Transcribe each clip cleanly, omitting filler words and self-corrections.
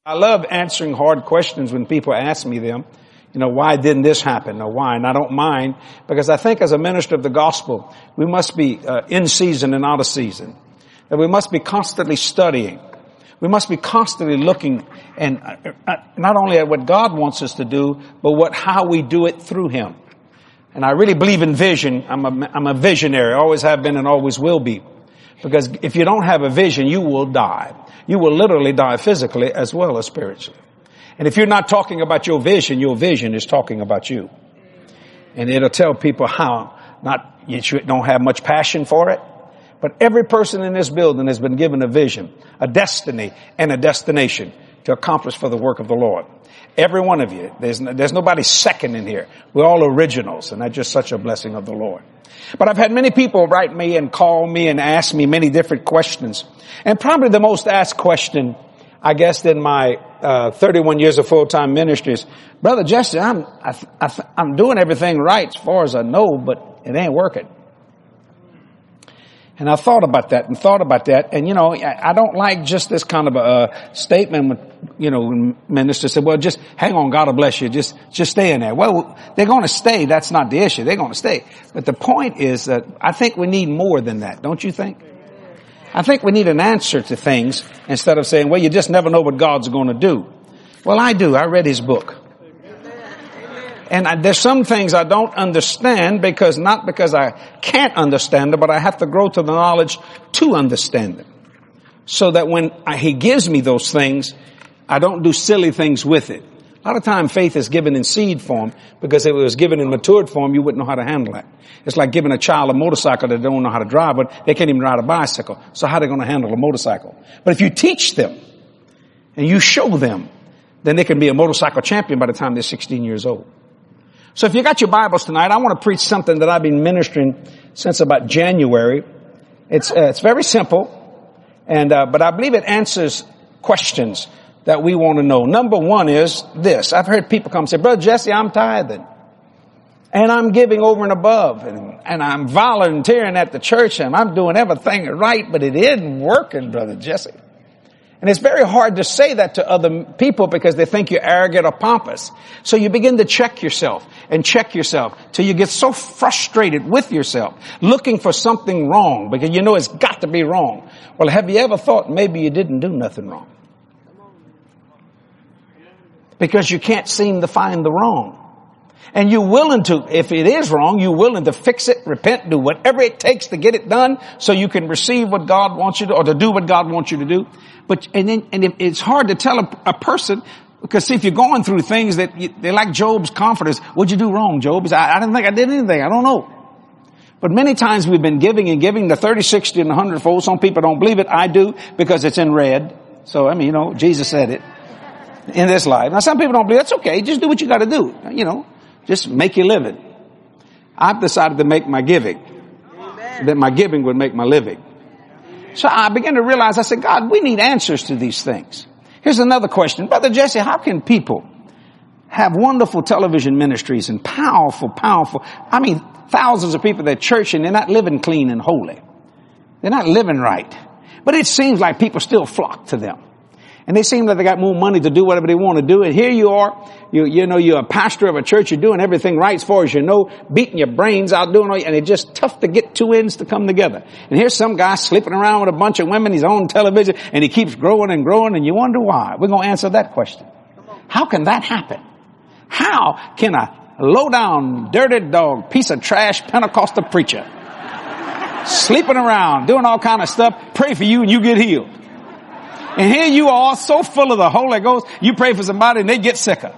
I love answering hard questions when people ask me them. You know, why didn't this happen or why? And I don't mind, because I think as a minister of the gospel, we must be in season and out of season. That we must be constantly studying. We must be constantly looking and not only at what God wants us to do, but how we do it through Him. And I really believe in vision. I'm a visionary. I always have been and always will be. Because if you don't have a vision, you will die. You will literally die physically as well as spiritually. And if you're not talking about your vision is talking about you. And it'll tell people you don't have much passion for it. But every person in this building has been given a vision, a destiny, and a destination to accomplish for the work of the Lord. Every one of you. There's nobody second in here. We're all originals, and that's just such a blessing of the Lord. But I've had many people write me and call me and ask me many different questions. And probably the most asked question, I guess, in my 31 years of full-time ministry is, Brother Jesse, I'm doing everything right as far as I know, but it ain't working. And I thought about that. And, you know, I don't like just this kind of a statement when, you know, when ministers say, well, just hang on, God will bless you. Just stay in there. Well, they're going to stay. That's not the issue. They're going to stay. But the point is that I think we need more than that. Don't you think? I think we need an answer to things instead of saying, well, you just never know what God's going to do. Well, I do. I read His book. And there's some things I don't understand not because I can't understand them, but I have to grow to the knowledge to understand them. So that when He gives me those things, I don't do silly things with it. A lot of time faith is given in seed form, because if it was given in matured form, you wouldn't know how to handle that. It's like giving a child a motorcycle that don't know how to drive, but they can't even ride a bicycle. So how are they going to handle a motorcycle? But if you teach them and you show them, then they can be a motorcycle champion by the time they're 16 years old. So if you got your Bibles tonight, I want to preach something that I've been ministering since about January. It's very simple, but I believe it answers questions that we want to know. Number one is this. I've heard people come and say, Brother Jesse, I'm tithing. And I'm giving over and above. And I'm volunteering at the church, and I'm doing everything right, but it isn't working, Brother Jesse. And it's very hard to say that to other people because they think you're arrogant or pompous. So you begin to check yourself till you get so frustrated with yourself, looking for something wrong because you know it's got to be wrong. Well, have you ever thought maybe you didn't do nothing wrong? Because you can't seem to find the wrong. And you're willing to, if it is wrong, you're willing to fix it, repent, do whatever it takes to get it done so you can receive what God wants you to, or to do what God wants you to do. It's hard to tell a person, because see, if you're going through things they're like Job's confidence. What'd you do wrong, Job? He said, I didn't think I did anything. I don't know. But many times we've been giving the 30, 60, and 100-fold. Some people don't believe it. I do, because it's in red. So, I mean, you know, Jesus said it in this life. Now, some people don't believe. That's okay. Just do what you got to do. You know, just make your living. I've decided to make my giving. Amen. That my giving would make my living. So I began to realize, I said, God, we need answers to these things. Here's another question. Brother Jesse, how can people have wonderful television ministries and powerful, I mean, thousands of people at church, and they're not living clean and holy. They're not living right. But it seems like people still flock to them. And they seem like they got more money to do whatever they want to do. And here you are, you're a pastor of a church, you're doing everything right as far as you know, beating your brains out, doing all, and it's just tough to get two ends to come together. And here's some guy sleeping around with a bunch of women, he's on television, and he keeps growing and growing, and you wonder why. We're going to answer that question. How can that happen? How can a low-down, dirty dog, piece of trash Pentecostal preacher sleeping around, doing all kind of stuff, pray for you and you get healed? And here you are, so full of the Holy Ghost, you pray for somebody and they get sicker.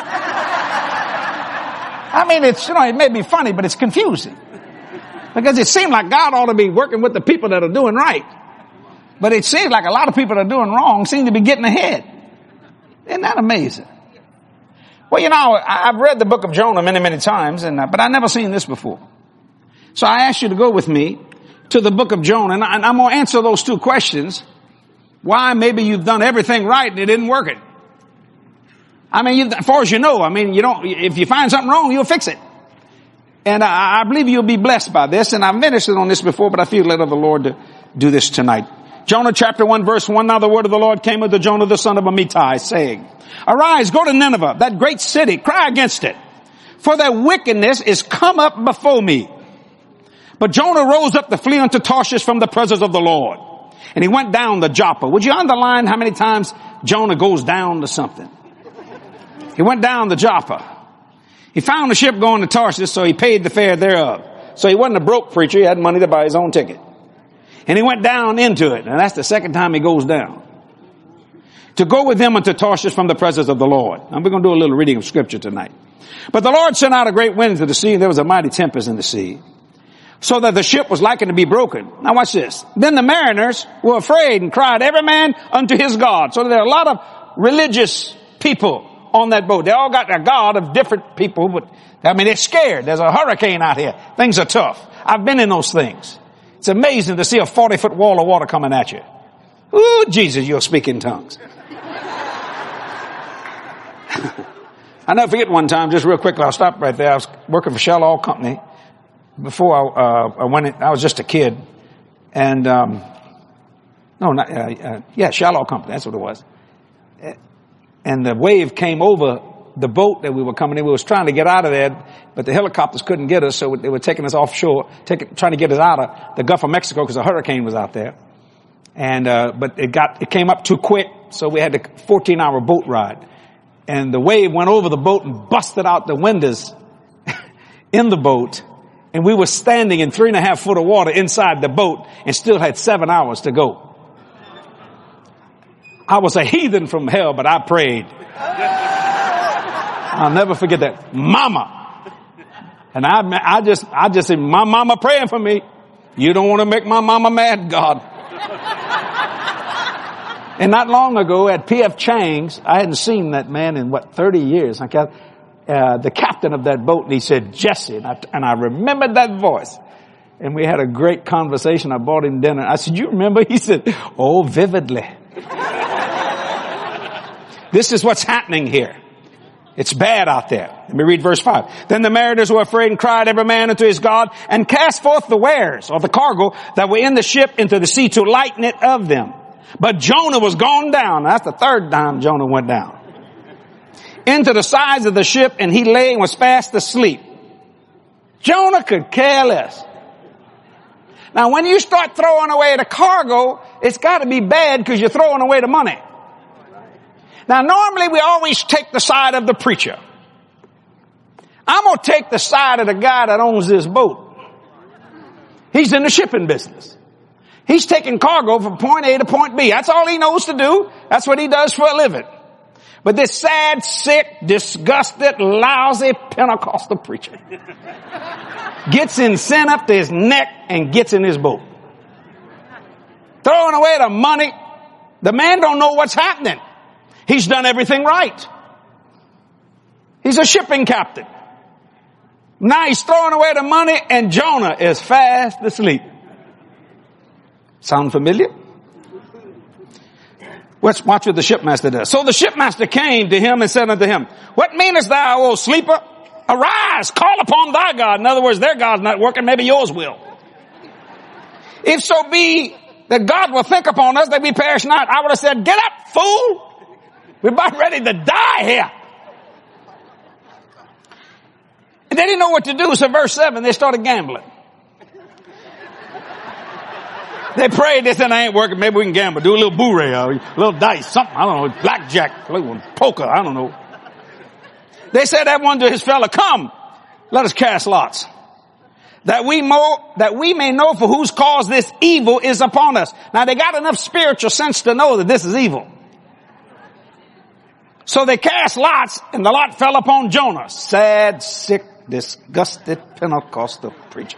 I mean, it may be funny, but it's confusing. Because it seems like God ought to be working with the people that are doing right. But it seems like a lot of people that are doing wrong seem to be getting ahead. Isn't that amazing? Well, you know, I've read the book of Jonah many, many times, but I've never seen this before. So I asked you to go with me to the book of Jonah, and I'm going to answer those two questions. Why maybe you've done everything right and it didn't work it. I mean, as far as you know, if you find something wrong, you'll fix it. And I believe you'll be blessed by this. And I've ministered on this before, but I feel led of the Lord to do this tonight. Jonah chapter 1 verse 1, now the word of the Lord came unto Jonah the son of Amittai, saying, arise, go to Nineveh, that great city, cry against it, for their wickedness is come up before me. But Jonah rose up to flee unto Tarshish from the presence of the Lord. And he went down to Joppa. Would you underline how many times Jonah goes down to something? He went down to Joppa. He found a ship going to Tarshish, so he paid the fare thereof. So he wasn't a broke preacher. He had money to buy his own ticket. And he went down into it. And that's the second time he goes down. To go with them unto Tarshish from the presence of the Lord. And we're going to do a little reading of scripture tonight. But the Lord sent out a great wind into the sea, and there was a mighty tempest in the sea, so that the ship was likened to be broken. Now watch this. Then the mariners were afraid and cried, every man unto his God. So there are a lot of religious people on that boat. They all got a God of different people, but they're scared. There's a hurricane out here. Things are tough. I've been in those things. It's amazing to see a 40-foot wall of water coming at you. Ooh, Jesus, you'll speak in tongues. I'll never forget one time, just real quickly, I'll stop right there. I was working for Shell Oil Company. Before I went in, I was just a kid. And, Shell Oil Company, that's what it was. And the wave came over the boat that we were coming in. We was trying to get out of there, but the helicopters couldn't get us, so they were taking us offshore, trying to get us out of the Gulf of Mexico because a hurricane was out there. And, but it came up too quick, so we had a 14-hour boat ride. And the wave went over the boat and busted out the windows in the boat. And we were standing in 3.5 foot of water inside the boat and still had 7 hours to go. I was a heathen from hell, but I prayed. I'll never forget that. Mama. And I just said, my mama praying for me. You don't want to make my mama mad, God. And not long ago at P.F. Chang's, I hadn't seen that man in 30 years. The captain of that boat, and he said, Jesse, and I remembered that voice. And we had a great conversation. I bought him dinner. I said, you remember? He said, oh, vividly. This is what's happening here. It's bad out there. Let me read verse 5. Then the mariners were afraid and cried every man unto his God and cast forth the wares or the cargo that were in the ship into the sea to lighten it of them. But Jonah was gone down. That's the third time Jonah went down. Into the sides of the ship, and he lay and was fast asleep. Jonah could care less. Now when you start throwing away the cargo, it's got to be bad because you're throwing away the money. Now normally we always take the side of the preacher. I'm going to take the side of the guy that owns this boat. He's in the shipping business. He's taking cargo from point A to point B. That's all he knows to do. That's what he does for a living. But this sad, sick, disgusted, lousy Pentecostal preacher gets in sin up to his neck and gets in his boat. Throwing away the money. The man don't know what's happening. He's done everything right. He's a shipping captain. Now he's throwing away the money and Jonah is fast asleep. Sound familiar? Let's watch what the shipmaster does. So the shipmaster came to him and said unto him, what meanest thou, O sleeper? Arise, call upon thy God. In other words, their God's not working, maybe yours will. If so be that God will think upon us that we perish not, I would have said, get up, fool. We're about ready to die here. And they didn't know what to do, so verse 7, they started gambling. They prayed, they said, I ain't working, maybe we can gamble. Do a little bourrée, a little dice, something, I don't know, blackjack, poker, I don't know. They said that one to his fella, come, let us cast lots. That we may know for whose cause this evil is upon us. Now they got enough spiritual sense to know that this is evil. So they cast lots, and the lot fell upon Jonah. Sad, sick, disgusted Pentecostal preacher.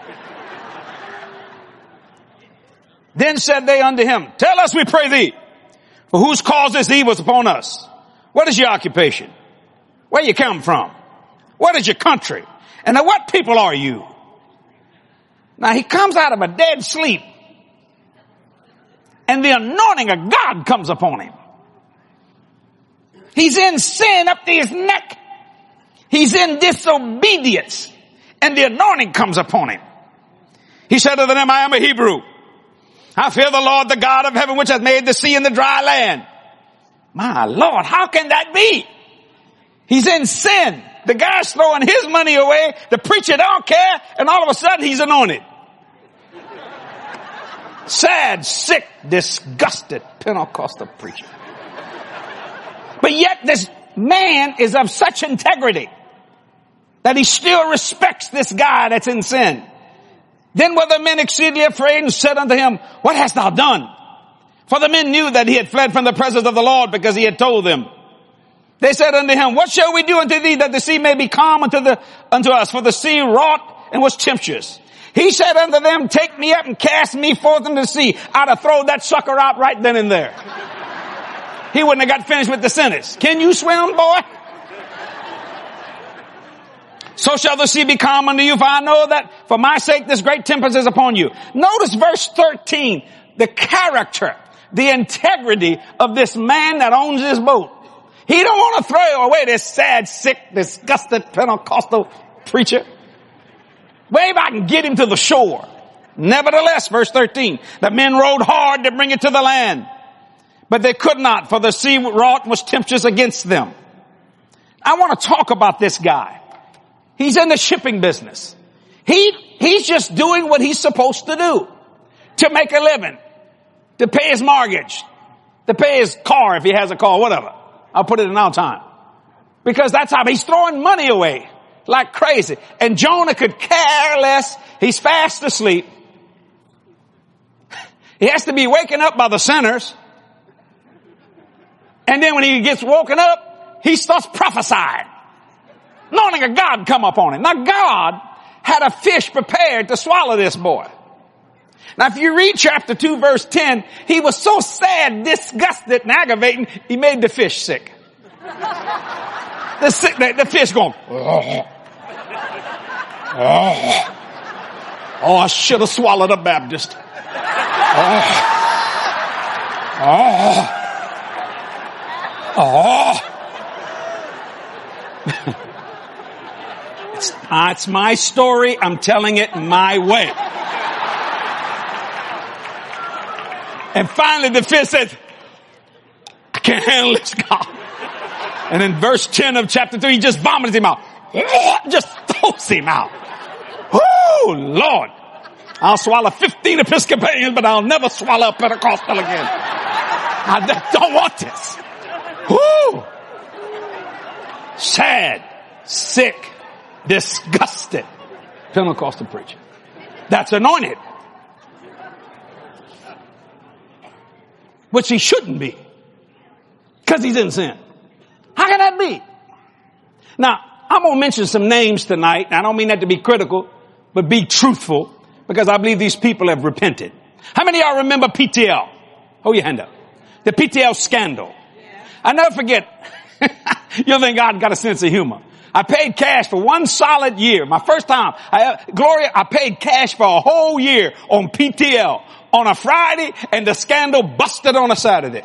Then said they unto him, tell us, we pray thee, for whose cause this evil is upon us. What is your occupation? Where you come from? What is your country? And of what people are you? Now he comes out of a dead sleep, and the anointing of God comes upon him. He's in sin up to his neck. He's in disobedience, and the anointing comes upon him. He said to them, I am a Hebrew. I fear the Lord, the God of heaven, which hath made the sea and the dry land. My Lord, how can that be? He's in sin. The guy's throwing his money away. The preacher don't care. And all of a sudden he's anointed. Sad, sick, disgusted Pentecostal preacher. But yet this man is of such integrity that he still respects this guy that's in sin. Then were the men exceedingly afraid and said unto him, what hast thou done? For the men knew that he had fled from the presence of the Lord, because he had told them. They said unto him, what shall we do unto thee, that the sea may be calm unto us? For the sea wrought and was tempestuous. He said unto them, take me up and cast me forth into the sea. I'd have thrown that sucker out right then and there. He wouldn't have got finished with the sentence. Can you swim, boy? So shall the sea be calm unto you, for I know that for my sake this great tempest is upon you. Notice verse 13, the character, the integrity of this man that owns this boat. He don't want to throw away this sad, sick, disgusted Pentecostal preacher. Maybe I can get him to the shore. Nevertheless, verse 13, the men rowed hard to bring it to the land, but they could not, for the sea wrought was tempestuous against them. I want to talk about this guy. He's in the shipping business. He's just doing what he's supposed to do to make a living, to pay his mortgage, to pay his car if he has a car, whatever. I'll put it in our time. Because that's how he's throwing money away like crazy. And Jonah could care less. He's fast asleep. He has to be waken up by the sinners. And then when he gets woken up, he starts prophesying. Anointing of God come upon him. Now God had a fish prepared to swallow this boy. Now if you read chapter 2 verse 10, he was so sad, disgusted, and aggravating, he made the fish sick. The fish going, oh, I should have swallowed a Baptist. It's my story. I'm telling it my way. And finally the fish says, I can't handle this, God. And in verse 10 of chapter 3, he just vomits him out. Just throws him out. Oh, Lord. I'll swallow 15 Episcopalians, but I'll never swallow a Pentecostal again. I don't want this. Woo! Sad, sick, disgusted Pentecostal preacher. That's anointed. Which he shouldn't be. Because he's in sin. How can that be? Now, I'm going to mention some names tonight. And I don't mean that to be critical, but be truthful. Because I believe these people have repented. How many of y'all remember PTL? Hold your hand up. The PTL scandal. I never forget. You'll think God got a sense of humor. I paid cash for one solid year. My first time. I paid cash for a whole year on PTL on a Friday, and the scandal busted on a Saturday.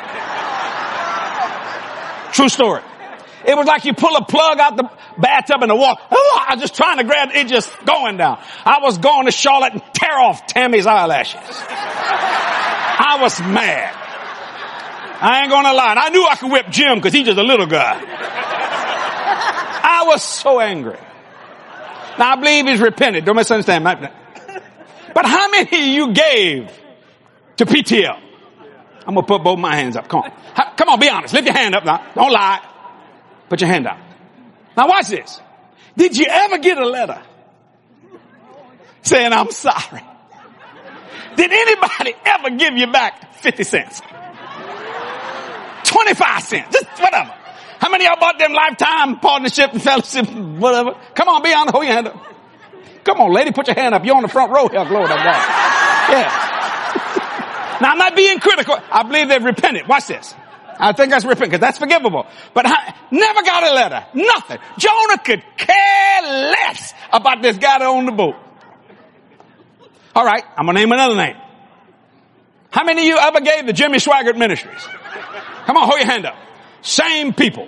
True story. It was like you pull a plug out the bathtub and the water. Oh, I was just trying to grab it just going down. I was going to Charlotte and tear off Tammy's eyelashes. I was mad. I ain't gonna lie. I knew I could whip Jim because he's just a little guy. I was so angry. Now I believe he's repented. Don't misunderstand. But how many of you gave to PTL? I'm going to put both my hands up. Come on. Come on, be honest. Lift your hand up now. Don't lie. Put your hand up. Now watch this. Did you ever get a letter saying, I'm sorry? Did anybody ever give you back 50 cents? 25 cents? Just whatever. How many of y'all bought them lifetime partnership and fellowship, whatever? Come on, be honest. Hold your hand up. Come on, lady, put your hand up. You're on the front row here. Glory to God. Yeah. Now, I'm not being critical. I believe they've repented. Watch this. I think that's repentant because that's forgivable. But I never got a letter. Nothing. Jonah could care less about this guy that owned the boat. All right. I'm going to name another name. How many of you ever gave the Jimmy Swaggart Ministries? Come on, hold your hand up. Same people.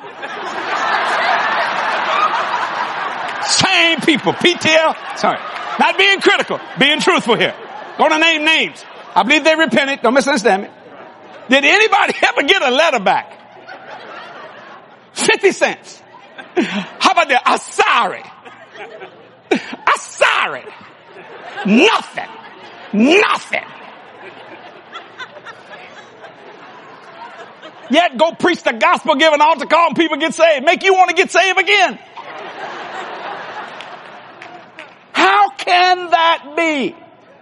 Same people. PTL. Sorry. Not being critical. Being truthful here. Going to name names. I believe they repented. Don't misunderstand me. Did anybody ever get a letter back? 50 cents. How about that? I'm sorry. I'm sorry. Nothing. Nothing. Yet go preach the gospel, give an altar call, and people get saved. Make you want to get saved again. How can that be?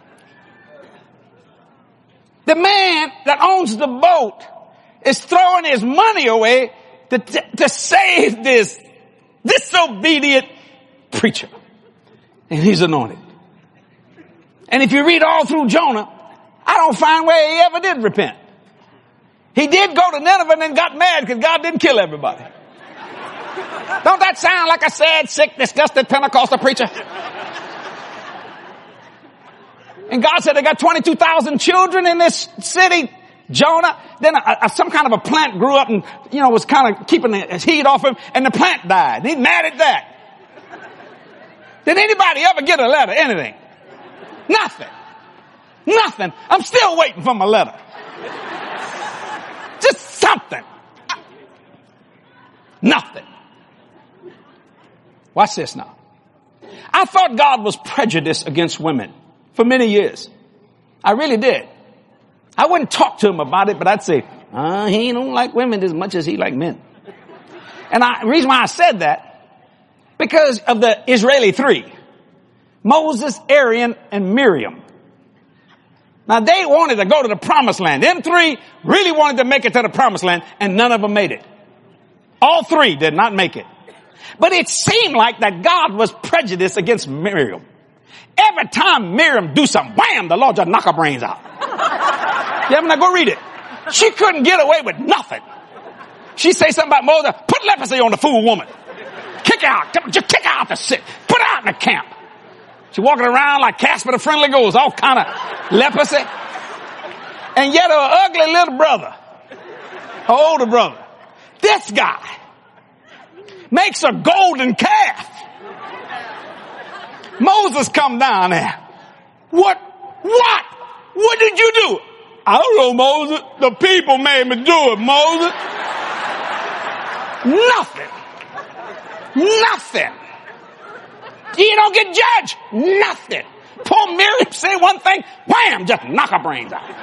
The man that owns the boat is throwing his money away to save this disobedient preacher. And he's anointed. And if you read all through Jonah, I don't find where he ever did repent. He did go to Nineveh and then got mad because God didn't kill everybody. Don't that sound like a sad, sick, disgusted Pentecostal preacher? And God said they got 22,000 children in this city. Jonah, then some kind of a plant grew up and, was kind of keeping the heat off him, and the plant died. He's mad at that. Did anybody ever get a letter? Anything? Nothing. Nothing. I'm still waiting for my letter. Just something. Nothing. Watch this now. I thought God was prejudiced against women for many years. I really did. I wouldn't talk to him about it, but I'd say, he don't like women as much as he like men. And the reason why I said that, because of the Israeli three. Moses, Aaron, and Miriam. Now they wanted to go to the promised land. Them three really wanted to make it to the promised land, and none of them made it. All three did not make it. But it seemed like that God was prejudiced against Miriam. Every time Miriam do something, wham, the Lord just knock her brains out. Yeah, now go read it. She couldn't get away with nothing. She say something about Moses, put leprosy on the fool woman. Kick her out. Just kick her out the city. Put her out in the camp. She walking around like Casper the Friendly Ghost, all kind of leprosy. And yet her ugly little brother, her older brother, this guy makes a golden calf. Moses come down there. What did you do? I don't know, Moses. The people made me do it, Moses. Nothing. You don't get judged. Nothing. Poor Miriam say one thing, wham, just knock her brains out.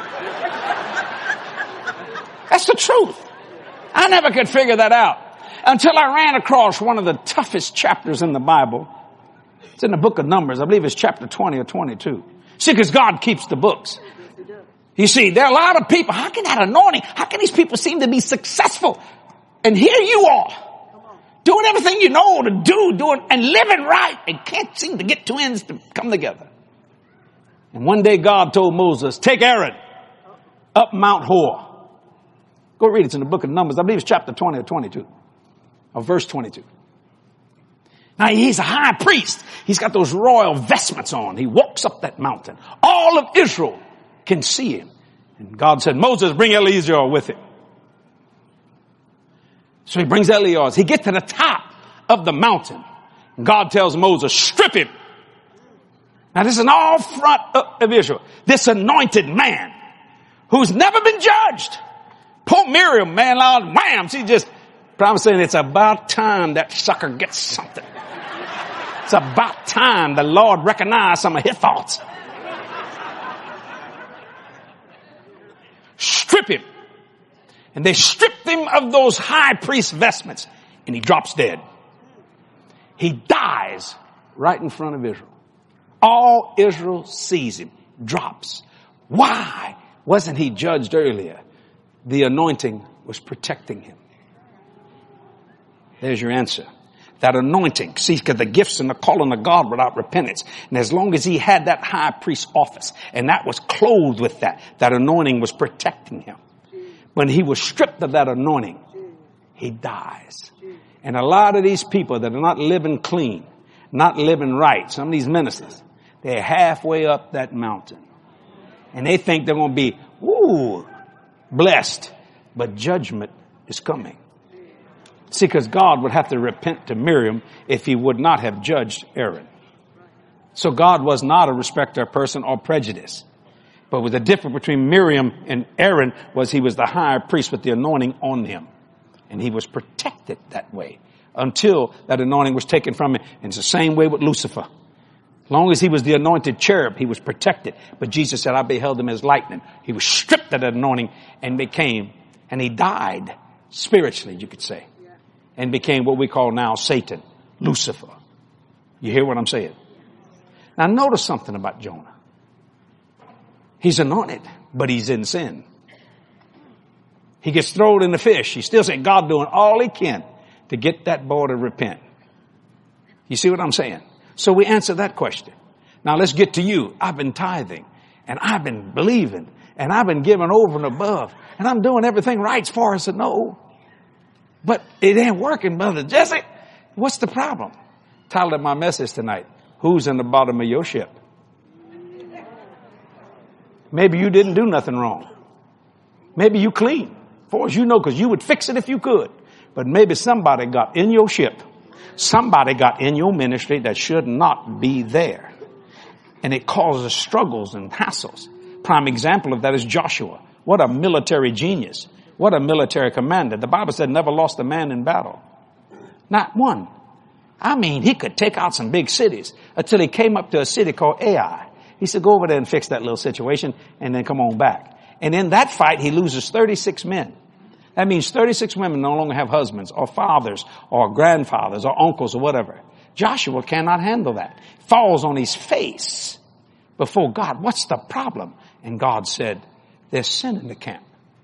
That's the truth. I never could figure that out until I ran across one of the toughest chapters in the Bible. It's in the book of Numbers. I believe it's chapter 20 or 22. See, because God keeps the books. You see, there are a lot of people. How can that anointing, how can these people seem to be successful? And here you are, doing everything you know to do, doing and living right, and can't seem to get two ends to come together. And one day God told Moses, take Aaron up Mount Hor. Go read it. It's in the book of Numbers. I believe it's chapter 20 or 22, or verse 22. Now he's a high priest. He's got those royal vestments on. He walks up that mountain. All of Israel can see him. And God said, Moses, bring Eleazar with him. So he brings Eleazar. He gets to the top of the mountain. And God tells Moses, strip him. Now this is an all front of Israel. This anointed man who's never been judged. Poor Miriam, man, Lord, wham, she just, I'm saying it's about time that sucker gets something. It's about time the Lord recognized some of his faults. Strip him. And they stripped him of those high priest vestments, and he drops dead. He dies right in front of Israel. All Israel sees him, drops. Why wasn't he judged earlier? The anointing was protecting him. There's your answer. That anointing, see, because the gifts and the calling of God without repentance. And as long as he had that high priest office, and that was clothed with that anointing was protecting him. When he was stripped of that anointing, he dies. And a lot of these people that are not living clean, not living right, some of these ministers, they're halfway up that mountain. And they think they're going to be, blessed. But judgment is coming. See, because God would have to repent to Miriam if he would not have judged Aaron. So God was not a respecter of person or prejudice. But with the difference between Miriam and Aaron was he was the high priest with the anointing on him. And he was protected that way until that anointing was taken from him. And it's the same way with Lucifer. As long as he was the anointed cherub, he was protected. But Jesus said, I beheld him as lightning. He was stripped of that anointing and he died spiritually, you could say, and became what we call now Satan, Lucifer. You hear what I'm saying? Now notice something about Jonah. He's anointed, but he's in sin. He gets thrown in the fish. He still saying God doing all he can to get that boy to repent. You see what I'm saying? So we answer that question. Now let's get to you. I've been tithing and I've been believing and I've been giving over and above and I'm doing everything right as far as I know. But it ain't working, Brother Jesse. What's the problem? Title of my message tonight, who's in the bottom of your ship? Maybe you didn't do nothing wrong. Maybe you clean, as far as you know, because you would fix it if you could. But maybe somebody got in your ship. Somebody got in your ministry that should not be there. And it causes struggles and hassles. Prime example of that is Joshua. What a military genius. What a military commander. The Bible said never lost a man in battle. Not one. I mean, he could take out some big cities until he came up to a city called Ai. He said, go over there and fix that little situation and then come on back. And in that fight, he loses 36 men. That means 36 women no longer have husbands or fathers or grandfathers or uncles or whatever. Joshua cannot handle that. Falls on his face before God. What's the problem? And God said, there's sin in the camp.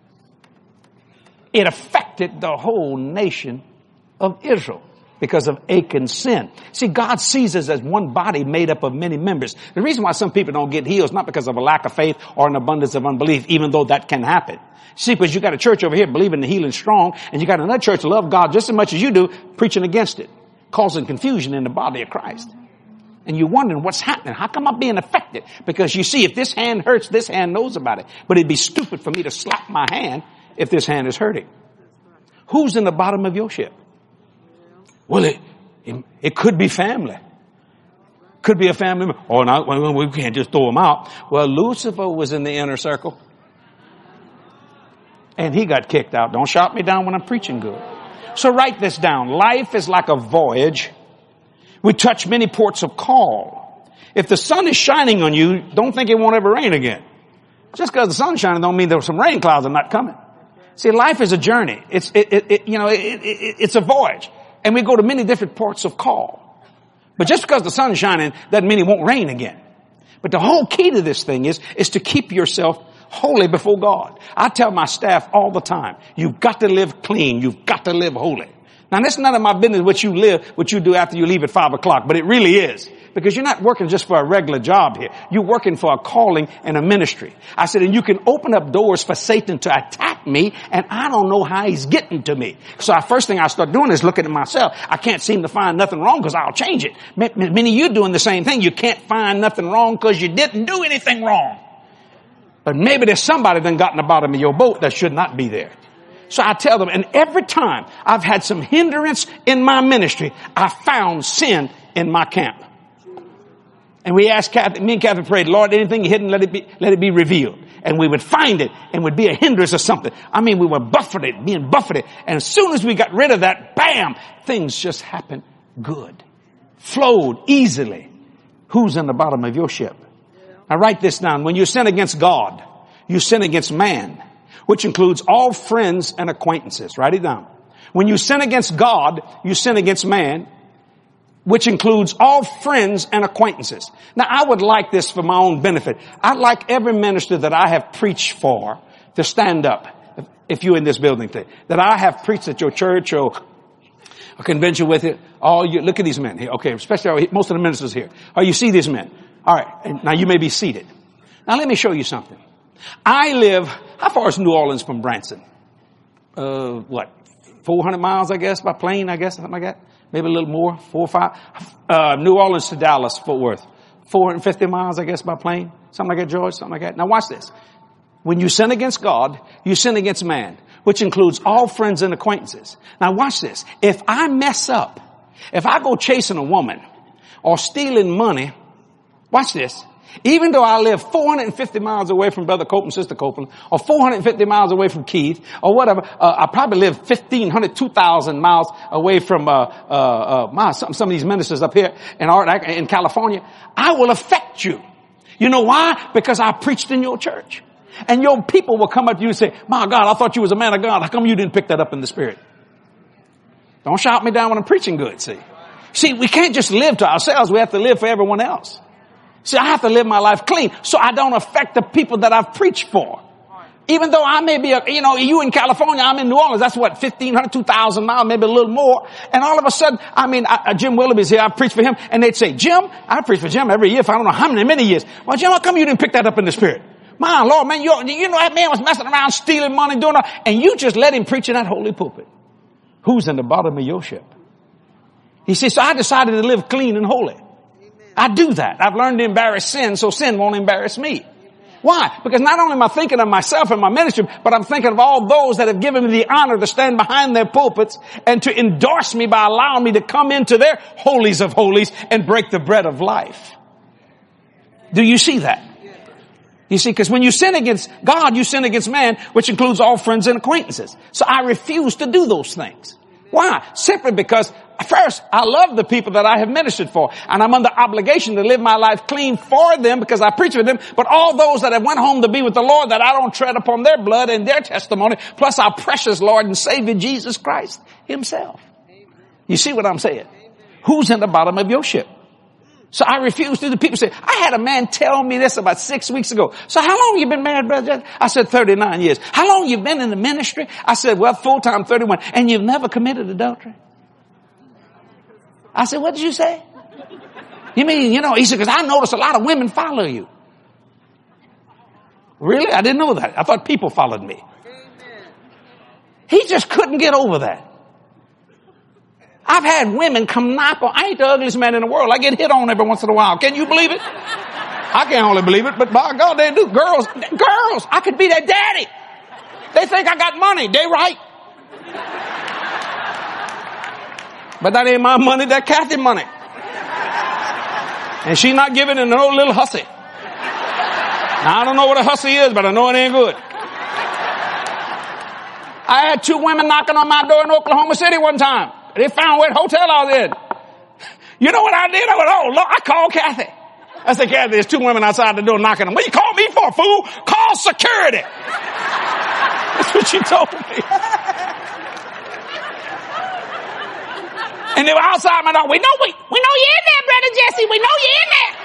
It affected the whole nation of Israel because of Achan's sin. See, God sees us as one body made up of many members. The reason why some people don't get healed is not because of a lack of faith or an abundance of unbelief, even though that can happen. See, because you got a church over here believing the healing strong, and you got another church that love God just as much as you do, preaching against it, causing confusion in the body of Christ. And you're wondering what's happening. How come I'm being affected? Because you see, if this hand hurts, this hand knows about it. But it'd be stupid for me to slap my hand if this hand is hurting. Who's in the bottom of your ship? Well, it could be family. Could be a family member. Oh, no, we can't just throw them out. Well, Lucifer was in the inner circle. And he got kicked out. Don't shout me down when I'm preaching good. So write this down. Life is like a voyage. We touch many ports of call. If the sun is shining on you, don't think it won't ever rain again. Just because the sun's shining don't mean there were some rain clouds are not coming. See, life is a journey. It's a voyage. And we go to many different ports of call. But just because the sun's shining doesn't mean it won't rain again. But the whole key to this thing is to keep yourself holy before God. I tell my staff all the time, you've got to live clean. You've got to live holy. Now, that's none of my business what you do after you leave at 5 o'clock, but it really is. Because you're not working just for a regular job here. You're working for a calling and a ministry. I said, and you can open up doors for Satan to attack me, and I don't know how he's getting to me. So the first thing I start doing is looking at myself. I can't seem to find nothing wrong because I'll change it. Many of you doing the same thing. You can't find nothing wrong because you didn't do anything wrong. But maybe there's somebody that got in the bottom of your boat that should not be there. So I tell them, and every time I've had some hindrance in my ministry, I found sin in my camp. And we asked me and Kathy prayed, Lord, anything hidden, let it be revealed. And we would find it and would be a hindrance or something. I mean, we were being buffeted. And as soon as we got rid of that, bam, things just happened good. Flowed easily. Who's in the bottom of your ship? Now write this down. When you sin against God, you sin against man, which includes all friends and acquaintances. Write it down. When you sin against God, you sin against man, which includes all friends and acquaintances. Now, I would like this for my own benefit. I'd like every minister that I have preached for to stand up, if you're in this building today, that I have preached at your church or a convention with it. Look at these men here. Okay, especially most of the ministers here. Oh, you see these men. All right, and now you may be seated. Now, let me show you something. How far is New Orleans from Branson? 400 miles, I guess, by plane, something like that. Maybe a little more, 4 or 5. New Orleans to Dallas, Fort Worth. 450 miles, I guess, by plane. Something like that, George, something like that. Now watch this. When you sin against God, you sin against man, which includes all friends and acquaintances. Now watch this. If I mess up, if I go chasing a woman or stealing money, watch this. Even though I live 450 miles away from Brother Copeland, Sister Copeland, or 450 miles away from Keith, or whatever, I probably live 1,500, 2,000 miles away from some of these ministers up here in California, I will affect you. You know why? Because I preached in your church. And your people will come up to you and say, my God, I thought you was a man of God. How come you didn't pick that up in the Spirit? Don't shout me down when I'm preaching good, see. See, we can't just live to ourselves. We have to live for everyone else. See, I have to live my life clean so I don't affect the people that I've preached for. Even though I may be, you in California, I'm in New Orleans. That's what, 1,500, 2,000 miles, maybe a little more. And all of a sudden, Jim Willoughby's here. I preach for him. And they'd say, Jim, I preach for Jim every year for I don't know how many years. Well, Jim, how come you didn't pick that up in the Spirit? My Lord, man, you know that man was messing around, stealing money, doing all, and you just let him preach in that holy pulpit. Who's in the bottom of your ship? He says, so I decided to live clean and holy. I do that. I've learned to embarrass sin so sin won't embarrass me. Why? Because not only am I thinking of myself and my ministry, but I'm thinking of all those that have given me the honor to stand behind their pulpits and to endorse me by allowing me to come into their holies of holies and break the bread of life. Do you see that? You see, because when you sin against God, you sin against man, which includes all friends and acquaintances. So I refuse to do those things. Why? Simply because, first, I love the people that I have ministered for, and I'm under obligation to live my life clean for them because I preach with them, but all those that have went home to be with the Lord, that I don't tread upon their blood and their testimony, plus our precious Lord and Savior Jesus Christ Himself. You see what I'm saying? Who's in the bottom of your ship? So I refuse to. The people say, I had a man tell me this about 6 weeks ago. So how long you been married, Brother? I said 39 years. How long you been in the ministry? I said, well, full-time 31. And you've never committed adultery? I said, what did you say? You mean, he said, because I notice a lot of women follow you. Really? I didn't know that. I thought people followed me. He just couldn't get over that. I've had women come knock on. I ain't the ugliest man in the world. I get hit on every once in a while. Can you believe it? I can't only believe it, but by God, they do. Girls, I could be their daddy. They think I got money. They right. But that ain't my money. That's Kathy's money. And she not giving it to no little hussy. Now, I don't know what a hussy is, but I know it ain't good. I had 2 women knocking on my door in Oklahoma City one time. They found what hotel I was in. You know what I did? I went, oh, Lord, I called Kathy. I said, Kathy, there's 2 women outside the door knocking on. What you call me for, fool? Call security. That's what she told me. And they were outside my door. We know you're in there, Brother Jesse. We know you're in there.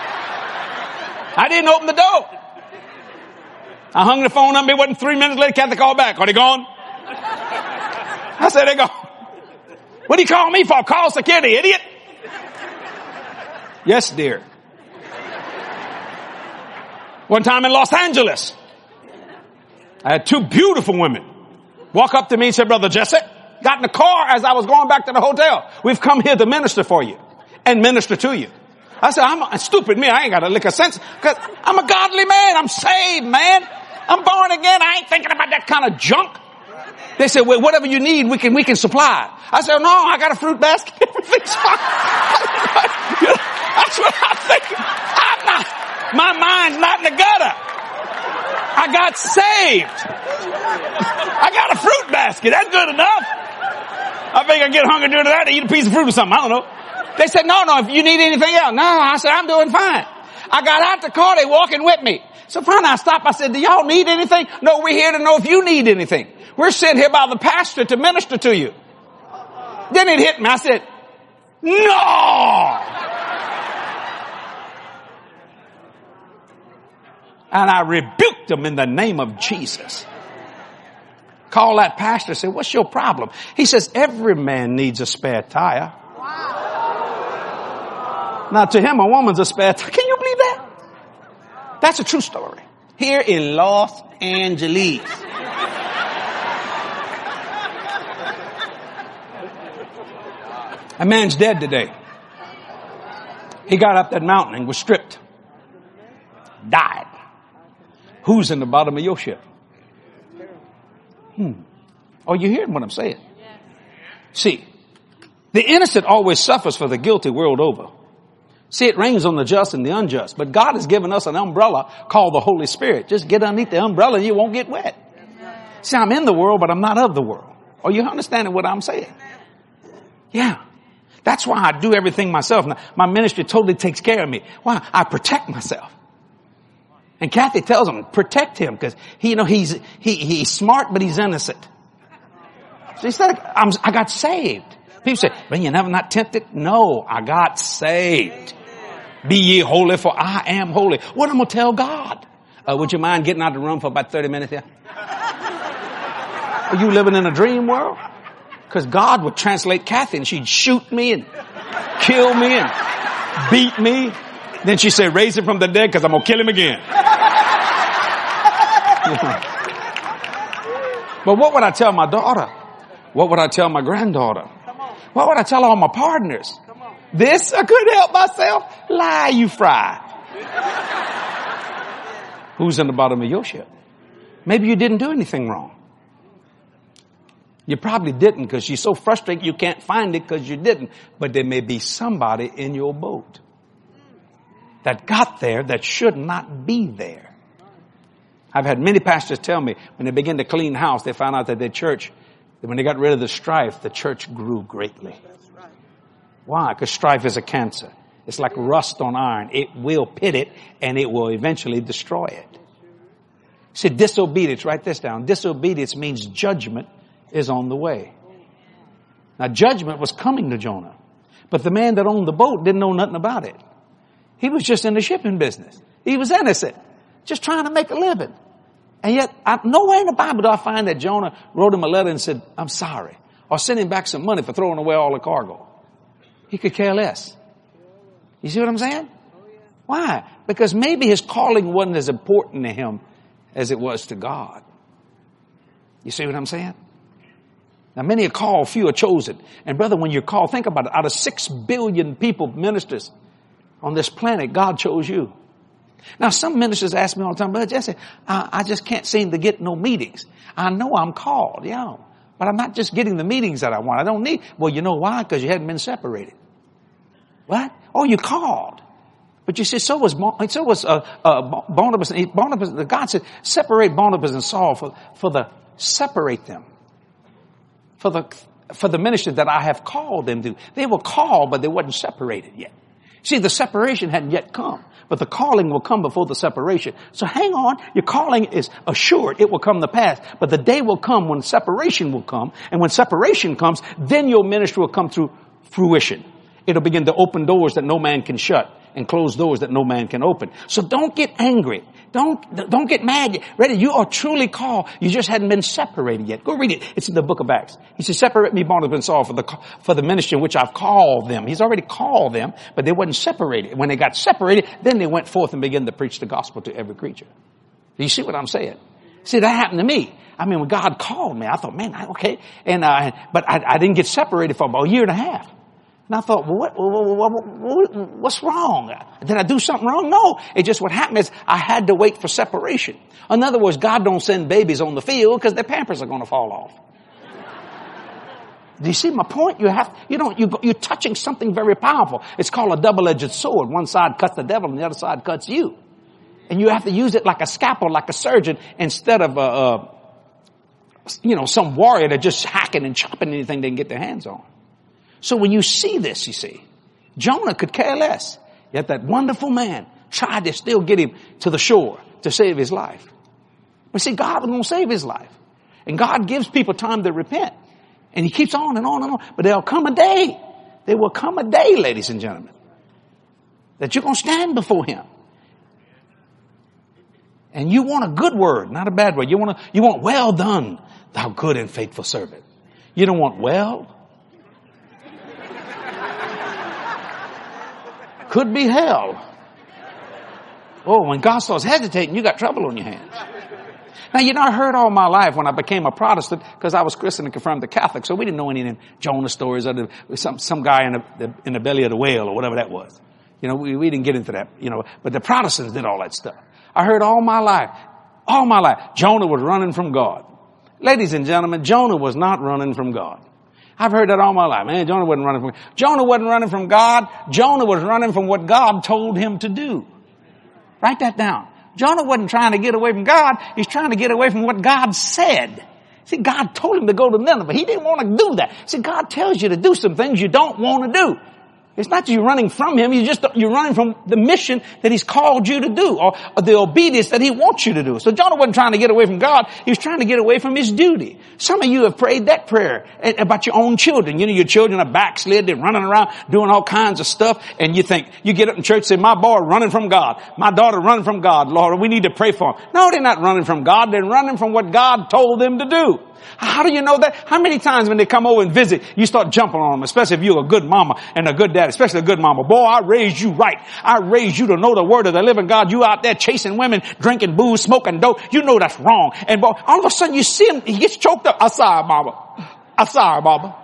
I didn't open the door. I hung the phone up. It wasn't 3 minutes later. Kathy called back. Are they gone? I said, they gone. What do you call me for? Call security, idiot. Yes, dear. One time in Los Angeles, I had 2 beautiful women walk up to me and say, Brother Jesse, got in the car as I was going back to the hotel. We've come here to minister for you and minister to you. I said, I'm stupid me. I ain't got a lick of sense because I'm a godly man. I'm saved, man. I'm born again. I ain't thinking about that kind of junk. They said, well, whatever you need, we can supply. I said, no, I got a fruit basket. Everything's fine. That's what I'm thinking. My mind's not in the gutter. I got saved. I got a fruit basket. That's good enough. I think I get hungry doing that. I eat a piece of fruit or something. I don't know. They said, no, if you need anything else. No, I said, I'm doing fine. I got out the car. They walking with me. So finally I stopped. I said, do y'all need anything? No, we're here to know if you need anything. We're sent here by the pastor to minister to you. Then it hit me. I said, no. And I rebuked them in the name of Jesus. Call that pastor, say, what's your problem? He says, every man needs a spare tire. Now to him, a woman's a spare tire. Can you believe that? That's a true story. Here in Los Angeles. A man's dead today. He got up that mountain and was stripped. Died. Who's in the bottom of your ship? Oh, you hearing what I'm saying? See, the innocent always suffers for the guilty world over. See, it rains on the just and the unjust, but God has given us an umbrella called the Holy Spirit. Just get underneath the umbrella and you won't get wet. See, I'm in the world, but I'm not of the world. Are you understanding what I'm saying? Yeah. That's why I do everything myself. Now, my ministry totally takes care of me. Why? I protect myself. And Kathy tells him, protect him, because he's smart, but he's innocent. So he said, I got saved. People say, well, you never not tempted? No, I got saved. Be ye holy, for I am holy. What am I going to tell God? Would you mind getting out of the room for about 30 minutes here? Are you living in a dream world? Because God would translate Kathy and she'd shoot me and kill me and beat me. Then she said, raise him from the dead because I'm going to kill him again. But what would I tell my daughter? What would I tell my granddaughter? What would I tell all my partners? This, I couldn't help myself. Lie, you fry. Who's in the bottom of your ship? Maybe you didn't do anything wrong. You probably didn't because you're so frustrated you can't find it because you didn't. But there may be somebody in your boat that got there that should not be there. I've had many pastors tell me when they begin to clean house, they found out that their church, that when they got rid of the strife, the church grew greatly. Why? Because strife is a cancer. It's like rust on iron. It will pit it and it will eventually destroy it. See, disobedience, write this down. Disobedience means judgment is on the way. Now, judgment was coming to Jonah, but the man that owned the boat didn't know nothing about it. He was just in the shipping business. He was innocent, just trying to make a living. And yet, nowhere in the Bible do I find that Jonah wrote him a letter and said, I'm sorry, or sent him back some money for throwing away all the cargo. He could care less. You see what I'm saying? Why? Because maybe his calling wasn't as important to him as it was to God. You see what I'm saying? Now, many are called, few are chosen. And brother, when you're called, think about it. Out of 6 billion people, ministers on this planet, God chose you. Now, some ministers ask me all the time, Brother Jesse, I just can't seem to get no meetings. I know I'm called, but I'm not just getting the meetings that I want. I don't need. Well, you know why? Because you hadn't been separated. What? Oh, you called. But you see, so was Barnabas. Barnabas, God said, separate Barnabas and Saul separate them. For the ministry that I have called them to. They were called, but they wasn't separated yet. See, the separation hadn't yet come, but the calling will come before the separation. So hang on. Your calling is assured. It will come to pass, but the day will come when separation will come. And when separation comes, then your ministry will come through fruition. It'll begin to open doors that no man can shut and close doors that no man can open. So don't get angry. Don't get mad. Ready? You are truly called. You just hadn't been separated yet. Go read it. It's in the book of Acts. He said, separate me, Barnabas and Saul, for the ministry in which I've called them. He's already called them, but they wasn't separated. When they got separated, then they went forth and began to preach the gospel to every creature. Do you see what I'm saying? See, that happened to me. I mean, when God called me, I thought, man, okay. But I didn't get separated for about a year and a half. And I thought, well, what's wrong? Did I do something wrong? No. It just, what happened is I had to wait for separation. In other words, God don't send babies on the field because their pampers are going to fall off. Do you see my point? You're touching something very powerful. It's called a double-edged sword. One side cuts the devil and the other side cuts you. And you have to use it like a scalpel, like a surgeon, instead of, some warrior that just hacking and chopping anything they can get their hands on. So when you see this, you see, Jonah could care less. Yet that wonderful man tried to still get him to the shore to save his life. But see, God was going to save his life. And God gives people time to repent. And he keeps on and on and on. But there will come a day, ladies and gentlemen, that you're going to stand before him. And you want a good word, not a bad word. You want well done, thou good and faithful servant. You don't want well. Could be hell. Oh, when God starts hesitating, you got trouble on your hands. Now, I heard all my life when I became a Protestant, because I was Christian and confirmed to Catholic, so we didn't know any of them Jonah stories or some guy in the belly of the whale or whatever that was. We didn't get into that, but the Protestants did all that stuff. I heard all my life, Jonah was running from God. Ladies and gentlemen, Jonah was not running from God. I've heard that all my life. Man, Jonah wasn't running from God. Jonah was running from what God told him to do. Write that down. Jonah wasn't trying to get away from God. He's trying to get away from what God said. See, God told him to go to Nineveh. He didn't want to do that. See, God tells you to do some things you don't want to do. It's not that you're running from him. You're running from the mission that he's called you to do, or the obedience that he wants you to do. So Jonah wasn't trying to get away from God. He was trying to get away from his duty. Some of you have prayed that prayer about your own children. You know, your children are backslid. They're running around doing all kinds of stuff. And you think, you get up in church and say, my boy running from God. My daughter running from God. Lord, we need to pray for them. No, they're not running from God. They're running from what God told them to do. How do you know that? How many times when they come over and visit, you start jumping on them, especially if you're a good mama and a good dad, especially a good mama. Boy, I raised you right. I raised you to know the word of the living God. You out there chasing women, drinking booze, smoking dope. You know that's wrong. And boy, all of a sudden you see him, he gets choked up. I'm sorry, mama. I'm sorry, mama.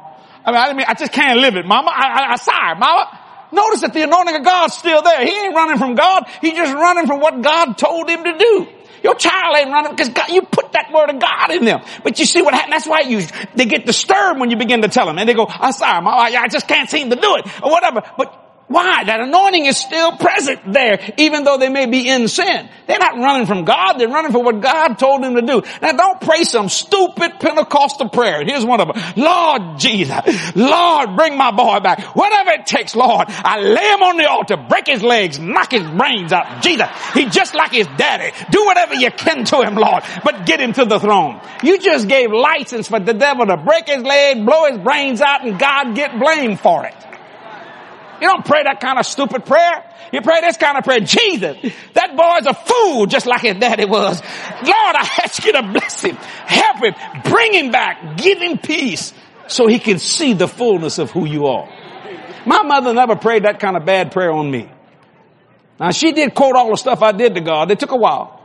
I just can't live it, mama. I'm sorry, mama. Notice that the anointing of God's still there. He ain't running from God. He's just running from what God told him to do. Your child ain't running because you put that word of God in them. But you see what happens? That's why they get disturbed when you begin to tell them. And they go, I'm sorry, Mama, I just can't seem to do it. Or whatever. But why? That anointing is still present there, even though they may be in sin. They're not running from God. They're running from what God told them to do. Now don't pray some stupid Pentecostal prayer. Here's one of them. Lord Jesus, Lord, bring my boy back. Whatever it takes, Lord. I lay him on the altar, break his legs, knock his brains out. Jesus, he's just like his daddy. Do whatever you can to him, Lord, but get him to the throne. You just gave license for the devil to break his leg, blow his brains out, and God get blamed for it. You don't pray that kind of stupid prayer. You pray this kind of prayer. Jesus, that boy's a fool just like his daddy was. Lord, I ask you to bless him. Help him. Bring him back. Give him peace so he can see the fullness of who you are. My mother never prayed that kind of bad prayer on me. Now, she did quote all the stuff I did to God. It took a while.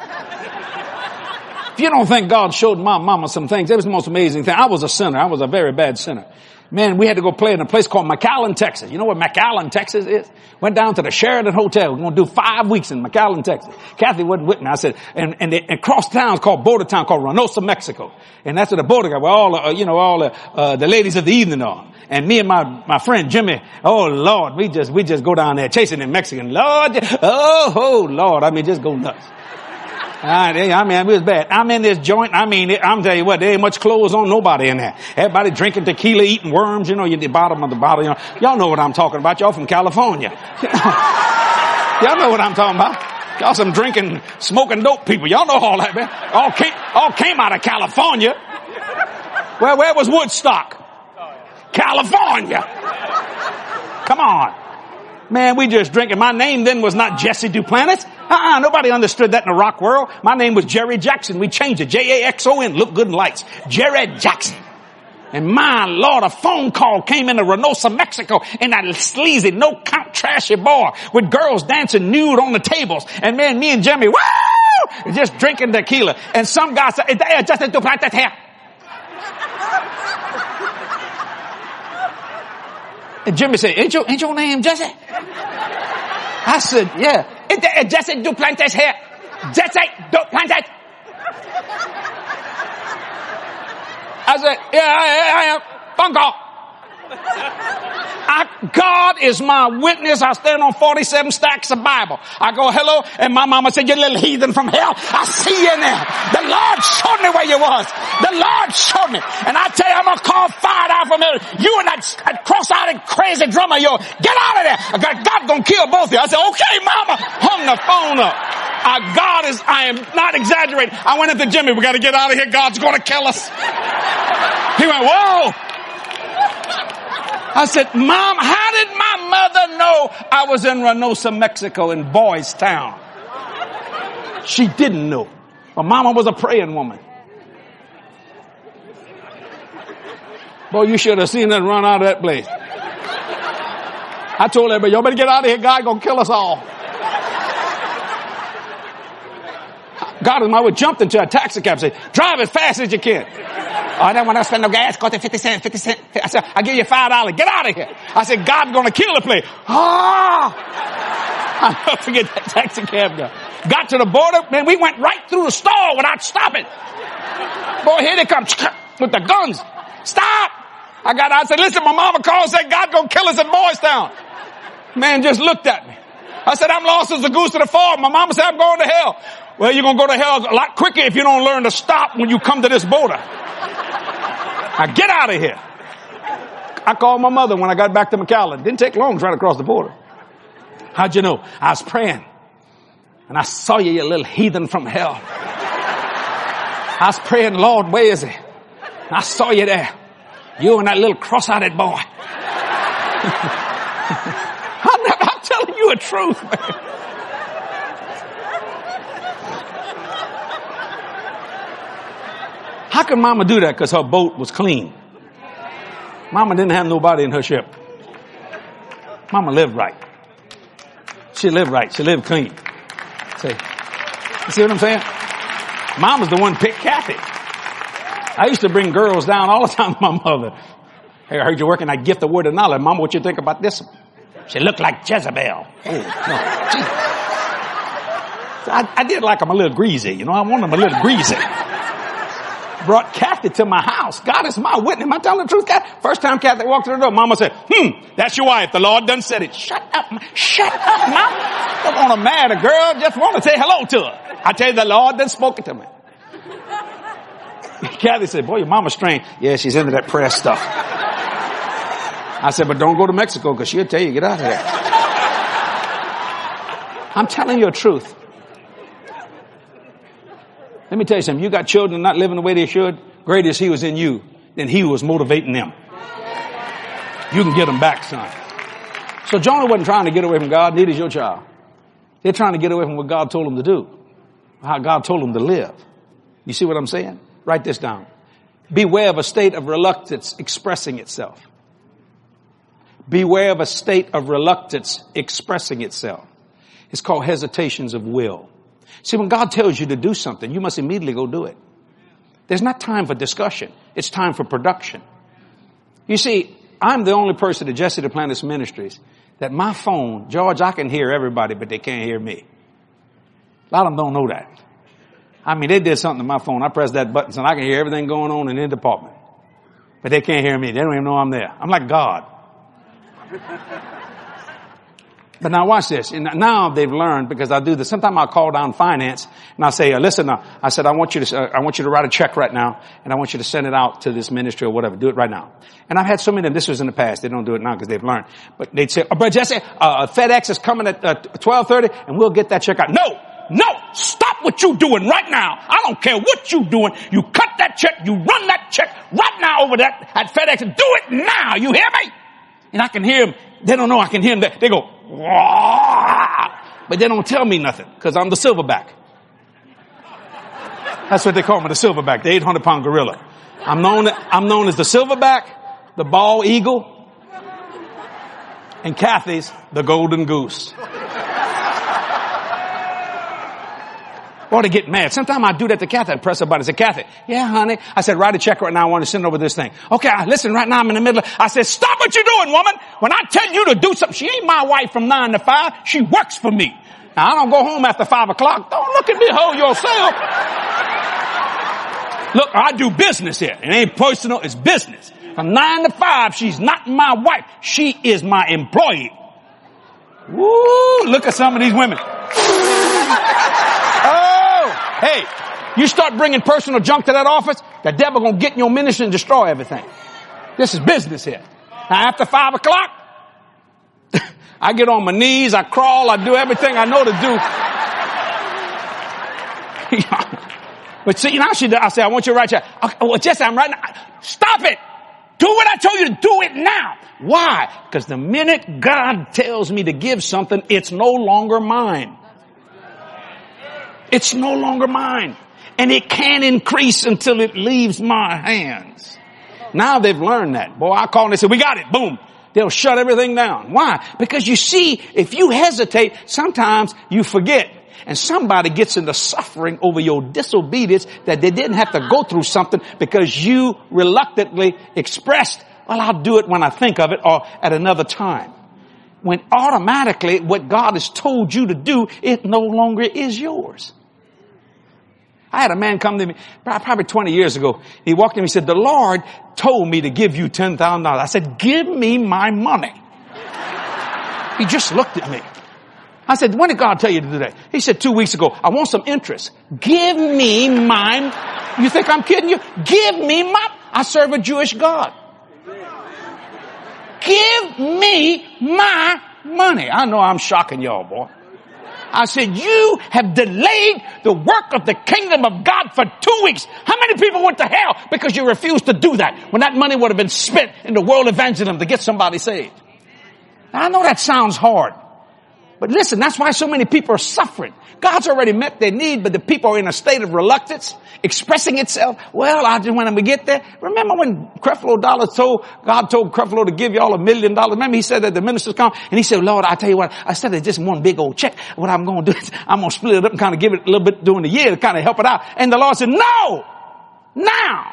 If you don't think God showed my mama some things, it was the most amazing thing. I was a sinner. I was a very bad sinner. Man, we had to go play in a place called McAllen, Texas. You know what McAllen, Texas is? Went down to the Sheraton Hotel. We're going to do 5 weeks in McAllen, Texas. Kathy wasn't with me. I said, and across town is called border town called Reynosa, Mexico. And that's where the border guy, where all the ladies of the evening are. And me and my friend Jimmy, oh Lord, we just go down there chasing them Mexican. Lord, oh Lord, just go nuts. It was bad. I'm in this joint. I'm telling you what, there ain't much clothes on nobody in there. Everybody drinking tequila, eating worms, you're the bottom of the bottle, Y'all know what I'm talking about. Y'all from California. Y'all know what I'm talking about. Y'all some drinking, smoking dope people. Y'all know all that, man. All came out of California. Well, where was Woodstock? California. Come on. Man, we just drinking. My name then was not Jesse Duplantis. Nobody understood that in the rock world. My name was Jerry Jackson. We changed it. Jackson. Look good in lights. Jerry Jackson. And my Lord, a phone call came into Reynosa, Mexico, and that sleazy, no-count, trashy bar with girls dancing nude on the tables. And man, me and Jimmy, woo! Just drinking tequila. And some guy said, Justin Duplantis here. And Jimmy said, ain't your name Jesse? I said, yeah. It's Jesse Duplantis here. Jesse Duplantis. I said, yeah, I am. Phone call. God is my witness. I stand on 47 stacks of Bible. I go, hello. And my mama said, you little heathen from hell. I see you in there. The Lord showed me where you was. The Lord showed me. And I tell you, I'm going to call fire out from there. You and that cross-eyed crazy drummer of yours. Get out of there. God's going to kill both of you. I said, okay, mama. Hung the phone up. I am not exaggerating. I went into Jimmy. We got to get out of here. God's going to kill us. He went, whoa. I said, Mom, how did my mother know I was in Reynosa, Mexico in Boys Town? She didn't know. But Mama was a praying woman. Boy, you should have seen us run out of that place. I told everybody, y'all better get out of here. God gonna kill us all. God in my way jumped into a taxi cab and said, drive as fast as you can. I don't want to spend no gas. Go to 50 cents. I said, I'll give you $5. Get out of here. I said, God's going to kill the place. I'll never forget that taxi cab guy. Got to the border. Man, we went right through the store without stopping. Boy, here they come with the guns. Stop. I got out and said, listen, my mama called and said, God gonna kill us in Boys Town. Man just looked at me. I said, I'm lost as a goose to the fall. My mama said, I'm going to hell. Well, you're going to go to hell a lot quicker if you don't learn to stop when you come to this border. Now get out of here. I called my mother when I got back to McAllen. Didn't take long trying to cross the border. How'd you know? I was praying. And I saw you, you little heathen from hell. I was praying, Lord, where is he? And I saw you there. You and that little cross-eyed boy. I'm telling you a truth, man. How can mama do that? Because her boat was clean. Mama didn't have nobody in her ship. Mama lived right. She lived right. She lived clean. See, you see what I'm saying? Mama's the one picked Kathy. I used to bring girls down all the time with my mother. Hey, I heard you working that gift of word of knowledge. Mama, what you think about this one? She looked like Jezebel. Oh, no. I did like them a little greasy. You know, I want them a little greasy. Brought Kathy to my house. God is my witness. Am I telling the truth, Kathy? First time Kathy walked through the door, Mama said, that's your wife. The Lord done said it. Shut up, Mom. Don't want to mad a girl. Just want to say hello to her. I tell you, the Lord done spoken to me. Kathy said, boy, your mama's strange. Yeah, she's into that prayer stuff. I said, but don't go to Mexico because she'll tell you, get out of there. I'm telling you the truth. Let me tell you something. You got children not living the way they should. Greater is he was in you than he who was motivating them. You can get them back, son. So Jonah wasn't trying to get away from God. Neither is your child. They're trying to get away from what God told them to do. How God told them to live. You see what I'm saying? Write this down. Beware of a state of reluctance expressing itself. Beware of a state of reluctance expressing itself. It's called hesitations of will. See, when God tells you to do something, you must immediately go do it. There's not time for discussion. It's time for production. You see, I'm the only person at Jesse Duplantis Ministries that my phone, George, I can hear everybody, but they can't hear me. A lot of them don't know that. I mean, they did something to my phone. I pressed that button, so I can hear everything going on in the department. But they can't hear me. They don't even know I'm there. I'm like God. But now watch this. And now they've learned, because I do this. Sometimes I'll call down finance and I'll say, listen now. I said, I want you to write a check right now, and I want you to send it out to this ministry or whatever. Do it right now. And I've had so many of them. This was in the past. They don't do it now because they've learned. But they'd say, Brother Jesse, FedEx is coming at 12:30 and we'll get that check out. No, stop what you're doing right now. I don't care what you're doing. You cut that check. You run that check right now over that at FedEx. Do it now. You hear me? And I can hear them. They don't know I can hear them. They go, wah! But they don't tell me nothing because I'm the silverback. That's what they call me, the silverback, the 800-pound gorilla. I'm known as the silverback, the bald eagle, and Kathy's the golden goose. Or they get mad. Sometimes I do that to Kathy. I press her button. I say, Kathy, yeah, honey. I said, write a check right now. I want to send over this thing. Okay, listen, right now I'm in the middle. I said, stop what you're doing, woman. When I tell you to do something, she ain't my wife from 9 to 5. She works for me. Now, I don't go home after 5 o'clock. Don't look at me, hold yourself. Look, I do business here. It ain't personal, it's business. From 9 to 5, she's not my wife. She is my employee. Woo, look at some of these women. Hey, you start bringing personal junk to that office, the devil gonna get in your ministry and destroy everything. This is business here. Now after 5 o'clock, I get on my knees, I crawl, I do everything I know to do. But see, now I say, I want you to write check. Okay, well, Jesse, I'm writing. Stop it. Do what I told you to do it now. Why? Because the minute God tells me to give something, it's no longer mine. It's no longer mine. And it can't increase until it leaves my hands. Now they've learned that. Boy, I call and they say, we got it. Boom. They'll shut everything down. Why? Because you see, if you hesitate, sometimes you forget. And somebody gets into suffering over your disobedience that they didn't have to go through something because you reluctantly expressed, well, I'll do it when I think of it or at another time. When automatically what God has told you to do, it no longer is yours. I had a man come to me probably 20 years ago. He walked in and he said, the Lord told me to give you $10,000. I said, give me my money. He just looked at me. I said, when did God tell you to do that? He said 2 weeks ago, I want some interest. Give me mine. You think I'm kidding you? Give me my, I serve a Jewish God. Give me my money. I know I'm shocking y'all, boy. I said, you have delayed the work of the kingdom of God for 2 weeks. How many people went to hell because you refused to do that when that money would have been spent in the world evangelism to get somebody saved? Now, I know that sounds hard, but listen, that's why so many people are suffering. God's already met their need, but the people are in a state of reluctance, expressing itself. Well, I just when we get there. Remember when Creflo Dollar God told Creflo to give y'all $1 million? Remember he said that the ministers come and he said, Lord, I tell you what, instead of just one big old check, what I'm going to do is I'm going to split it up and kind of give it a little bit during the year to kind of help it out. And the Lord said, no, now.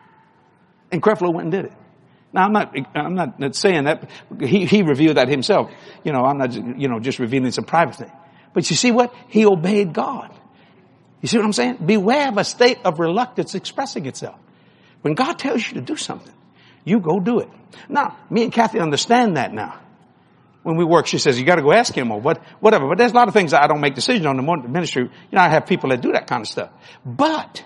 And Creflo went and did it. Now, I'm not saying that. He revealed that himself. You know, I'm not, just revealing some private thing. But you see what? He obeyed God. You see what I'm saying? Beware of a state of reluctance expressing itself. When God tells you to do something, you go do it. Now, me and Kathy understand that now. When we work, she says, you got to go ask him or whatever. But there's a lot of things that I don't make decisions on the ministry. I have people that do that kind of stuff. But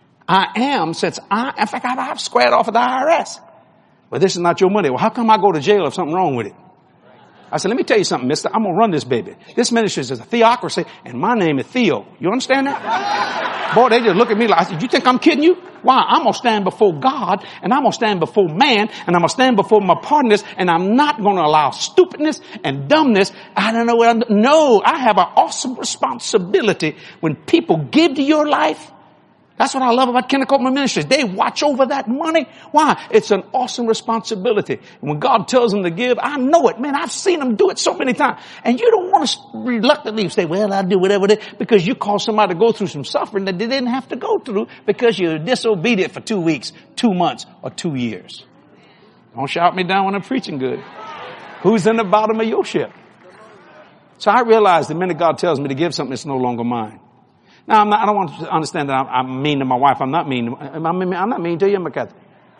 in fact, I've squared off with the IRS. But this is not your money. Well, how come I go to jail if something wrong with it? I said, let me tell you something, mister. I'm going to run this baby. This ministry is a theocracy, and my name is Theo. You understand that? Boy, they just look at me like, I said, you think I'm kidding you? Why? I'm going to stand before God, and I'm going to stand before man, and I'm going to stand before my partners, and I'm not going to allow stupidness and dumbness. I don't know what No, I have an awesome responsibility when people give to your life. That's what I love about Kenneth Copeland Ministries. They watch over that money. Why? It's an awesome responsibility. And when God tells them to give, I know it. Man, I've seen them do it so many times. And you don't want to reluctantly say, well, I'll do whatever it is, because you caused somebody to go through some suffering that they didn't have to go through because you're disobedient for 2 weeks, 2 months, or 2 years. Don't shout me down when I'm preaching good. Who's in the bottom of your ship? So I realize the minute God tells me to give something, it's no longer mine. Now, I don't want to understand that I'm mean to my wife. I'm not mean to you, McCarthy.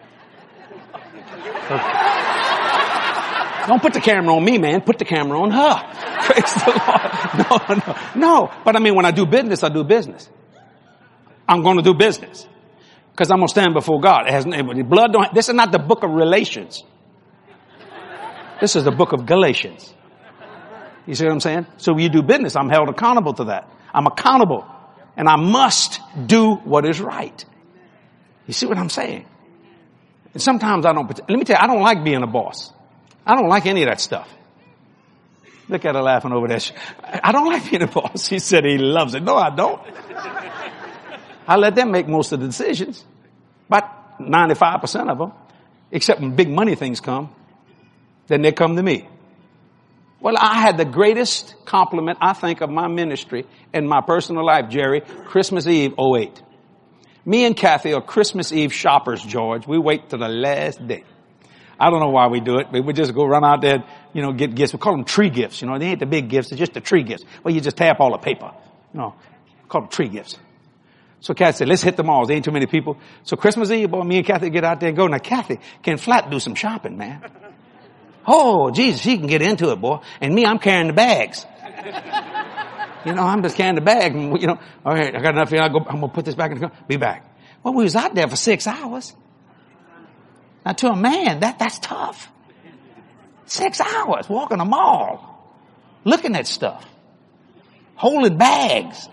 Don't put the camera on me, man. Put the camera on her. Praise the Lord. No. But I mean, when I do business, I do business. I'm going to do business because I'm going to stand before God. It has blood. This is not the book of Relations. This is the book of Galatians. You see what I'm saying? So when you do business, I'm held accountable to that. I'm accountable. And I must do what is right. You see what I'm saying? And sometimes I don't, let me tell you, I don't like being a boss. I don't like any of that stuff. Look at her laughing over there. I don't like being a boss. He said he loves it. No, I don't. I let them make most of the decisions. About 95% of them. Except when big money things come. Then they come to me. Well, I had the greatest compliment, I think, of my ministry in my personal life, Jerry, Christmas Eve, 2008. Me and Kathy are Christmas Eve shoppers, George. We wait till the last day. I don't know why we do it, but we just go run out there, get gifts. We call them tree gifts. They ain't the big gifts. It's just the tree gifts. Well, you just tap all the paper. Call them tree gifts. So Kathy said, let's hit the malls. There ain't too many people. So Christmas Eve, boy, me and Kathy get out there and go. Now, Kathy can flat do some shopping, man. Oh, Jesus, she can get into it, boy. And me, I'm carrying the bags. I'm just carrying the bag. And, all right, I got enough here. I'm going to put this back in the car. Be back. Well, we was out there for 6 hours. Now, to a man, that's tough. 6 hours walking the mall, looking at stuff, holding bags.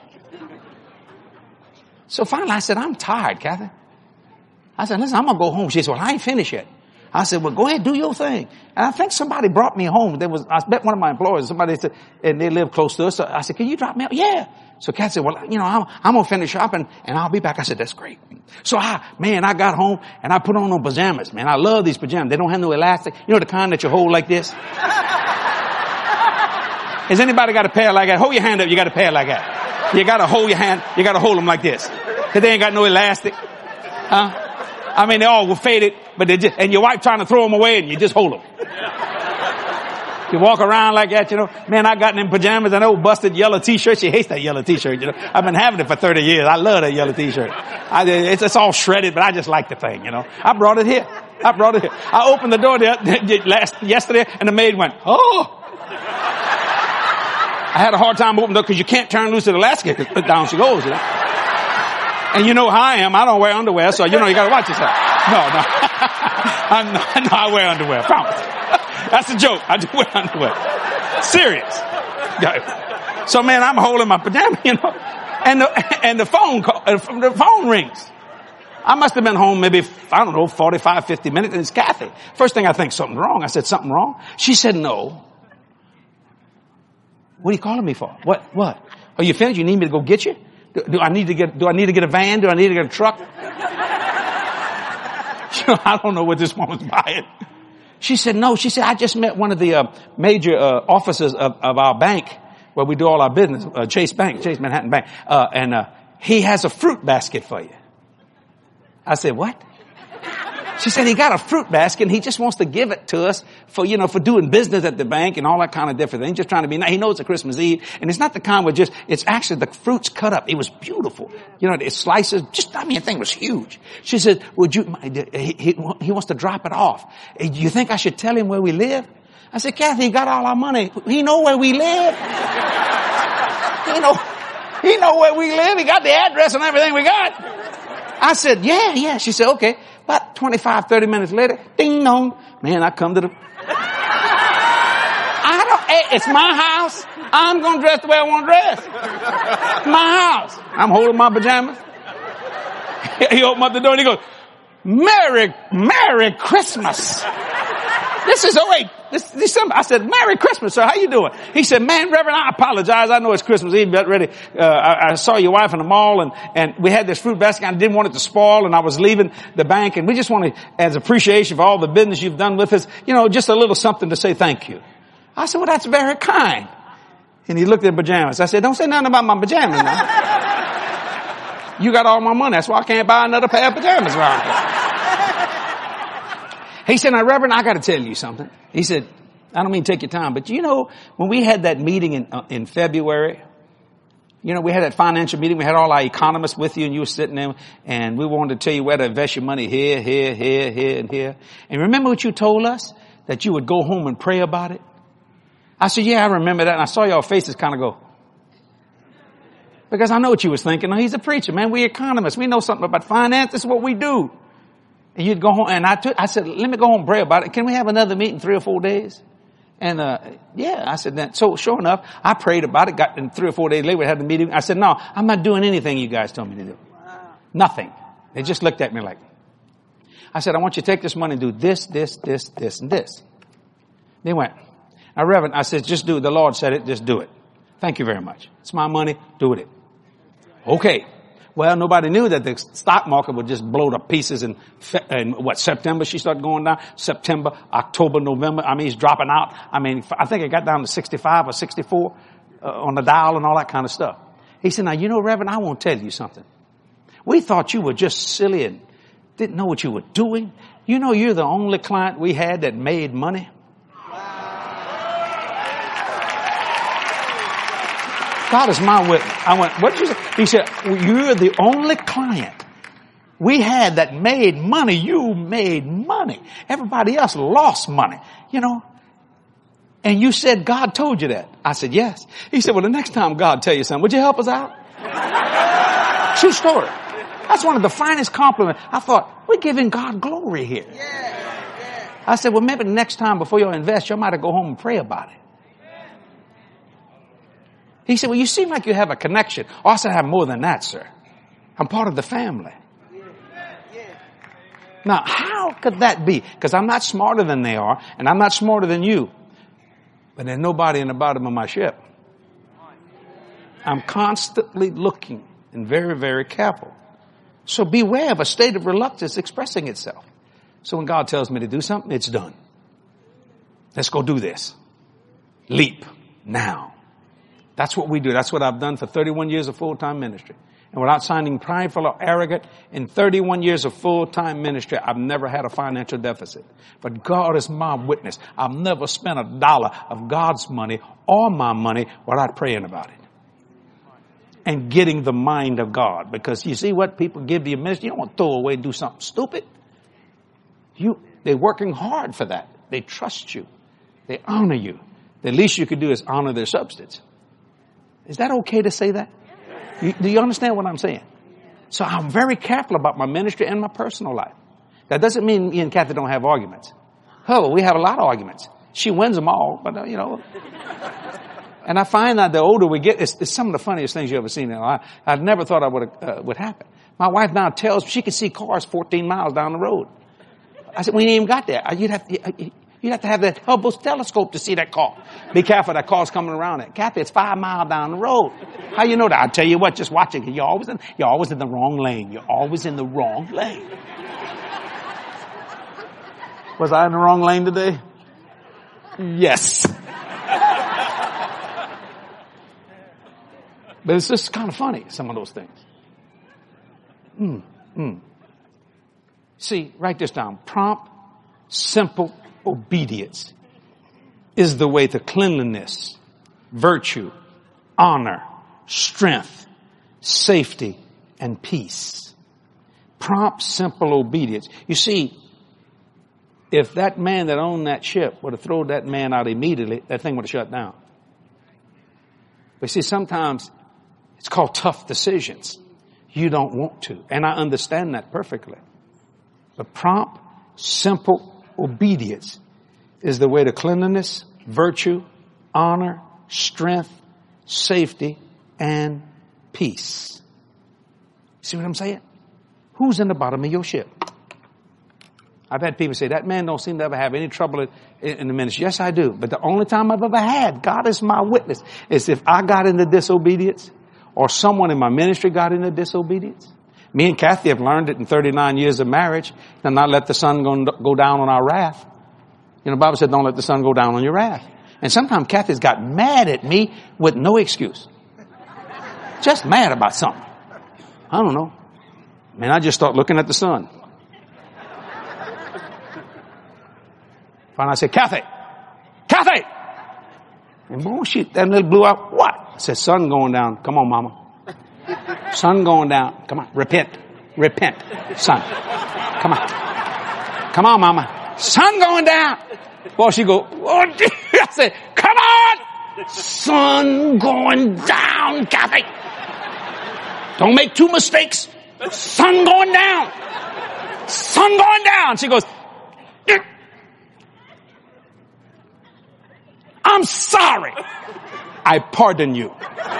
So finally, I said, I'm tired, Kathy. I said, listen, I'm going to go home. She said, well, I ain't finished yet. I said, well, go ahead, do your thing. And I think somebody brought me home. I bet one of my employees, somebody said, and they live close to us. So I said, can you drop me off? Yeah. So Kat said, well, I'm going to finish shopping and I'll be back. I said, that's great. So I got home and I put on those pajamas, man. I love these pajamas. They don't have no elastic. The kind that you hold like this. Has anybody got a pair like that? Hold your hand up. You got a pair like that. You got to hold your hand. You got to hold them like this. Cause they ain't got no elastic. They all were faded, but and your wife trying to throw them away and you just hold them. You walk around like that, you know. Man, I got in them pajamas and old busted yellow t-shirt. She hates that yellow t-shirt, you know. I've been having it for 30 years. I love that yellow t-shirt. It's all shredded, but I just like the thing, you know. I brought it here. I opened the door yesterday and the maid went, oh. I had a hard time opening the door because you can't turn loose the elastic. Down she goes, you know. And you know how I am. I don't wear underwear, so you know you got to watch yourself. No. I wear underwear. I promise. That's a joke. I do wear underwear. Serious. So man, I'm holding my pajama, you know, and the phone rings. I must have been home maybe, 45, 50 minutes, and it's Kathy. First thing I think, something wrong. I said, something wrong? She said, no. What are you calling me for? What? Are you finished? You need me to go get you? Do I need to get a van? Do I need to get a truck? I don't know what this woman's buying. She said, no. She said, I just met one of the major officers of our bank where we do all our business, Chase Manhattan Bank. And he has a fruit basket for you. I said, what? She said, he got a fruit basket and he just wants to give it to us for doing business at the bank and all that kind of different thing. Just trying to be nice. He knows it's Christmas Eve and it's not the kind where it's actually the fruit's cut up. It was beautiful. You know, it slices, the thing was huge. She said, he wants to drop it off. Do you think I should tell him where we live? I said, Kathy, he got all our money. He know where we live. He know where we live. He got the address and everything we got. I said, yeah. She said, okay. About 25, 30 minutes later, ding dong. Man, I come to it's my house. I'm going to dress the way I want to dress. My house. I'm holding my pajamas. He opened up the door and he goes, Merry Christmas. This is December. I said, Merry Christmas, sir. How you doing? He said, man, Reverend, I apologize. I know it's Christmas Eve, but ready. I saw your wife in the mall and we had this fruit basket. I didn't want it to spoil and I was leaving the bank and we just wanted, as appreciation for all the business you've done with us, just a little something to say thank you. I said, well, that's very kind. And he looked at the pajamas. I said, don't say nothing about my pajamas now. You got all my money. That's why I can't buy another pair of pajamas around here. He said, now, Reverend, I got to tell you something. He said, I don't mean to take your time, but when we had that meeting in February, we had that financial meeting, we had all our economists with you and you were sitting there and we wanted to tell you where to invest your money here, and here. And remember what you told us? That you would go home and pray about it? I said, yeah, I remember that. And I saw your faces kind of go. Because I know what you was thinking. No, he's a preacher, man. We economists. We know something about finance. This is what we do. And you'd go home, and I said, let me go home and pray about it. Can we have another meeting 3 or 4 days? And, I said that. So sure enough, I prayed about it, and 3 or 4 days later we had the meeting. I said, no, I'm not doing anything you guys told me to do. Wow. Nothing. They just looked at me like, I said, I want you to take this money and do this, and this. They went, now Reverend, I said, just do it. The Lord said it, just do it. Thank you very much. It's my money, do it. Okay. Well, nobody knew that the stock market would just blow to pieces in September she started going down. September, October, November. It's dropping out. I think it got down to 65 or 64 on the dial and all that kind of stuff. He said, now, Reverend, I want to tell you something. We thought you were just silly and didn't know what you were doing. You're the only client we had that made money. God is my witness. I went, what did you say? He said, you're the only client we had that made money. You made money. Everybody else lost money, And you said God told you that. I said, yes. He said, well, the next time God tell you something, would you help us out? True story. That's one of the finest compliments. I thought, we're giving God glory here. I said, well, maybe the next time before you invest, you might go home and pray about it. He said, well, you seem like you have a connection. Oh, I said, I have more than that, sir. I'm part of the family. Now, how could that be? Because I'm not smarter than they are, and I'm not smarter than you. But there's nobody in the bottom of my ship. I'm constantly looking and very, very careful. So beware of a state of reluctance expressing itself. So when God tells me to do something, it's done. Let's go do this. Leap now. That's what we do. That's what I've done for 31 years of full-time ministry. And without sounding prideful or arrogant, in 31 years of full-time ministry, I've never had a financial deficit. But God is my witness. I've never spent $1 of God's money or my money without praying about it. And getting the mind of God. Because you see what people give to your ministry, you don't want to throw away and do something stupid. They're working hard for that. They trust you. They honor you. The least you could do is honor their substance. Is that okay to say that? Do you understand what I'm saying? So I'm very careful about my ministry and my personal life. That doesn't mean me and Kathy don't have arguments. Hell, we have a lot of arguments. She wins them all, but And I find that the older we get, it's some of the funniest things you ever seen in life. I never thought I would happen. My wife now tells me she can see cars 14 miles down the road. I said, we ain't even got there. You'd have to have that Hubble telescope to see that car. Be careful, that car's coming around it. Kathy, it's 5 miles down the road. How you know that? I tell you what, just watch it. You're always in the wrong lane. You're always in the wrong lane. Was I in the wrong lane today? Yes. But it's just kind of funny, some of those things. See, write this down. Prompt, simple obedience is the way to cleanliness, virtue, honor, strength, safety, and peace. Prompt, simple obedience. You see, if that man that owned that ship would have thrown that man out immediately, that thing would have shut down. But see, sometimes it's called tough decisions. You don't want to. And I understand that perfectly. But prompt, simple obedience is the way to cleanliness, virtue, honor, strength, safety, and peace. See what I'm saying? Who's in the bottom of your ship? I've had people say, that man don't seem to ever have any trouble in the ministry. Yes, I do. But the only time I've ever had, God is my witness, is if I got into disobedience or someone in my ministry got into disobedience. Me and Kathy have learned it in 39 years of marriage to not let the sun go down on our wrath. You know, the Bible said don't let the sun go down on your wrath. And sometimes Kathy's got mad at me with no excuse. Just mad about something. I don't know. Man, I just start looking at the sun. Finally I said, Kathy! And bullshit, that little blew out. What? I said, sun going down. Come on, mama. Sun going down. Come on. Repent, son. Come on, mama. Sun going down. Well, she go, oh, I said, come on. Sun going down, Kathy. Don't make two mistakes. Sun going down. Sun going down. She goes, I'm sorry. I pardon you.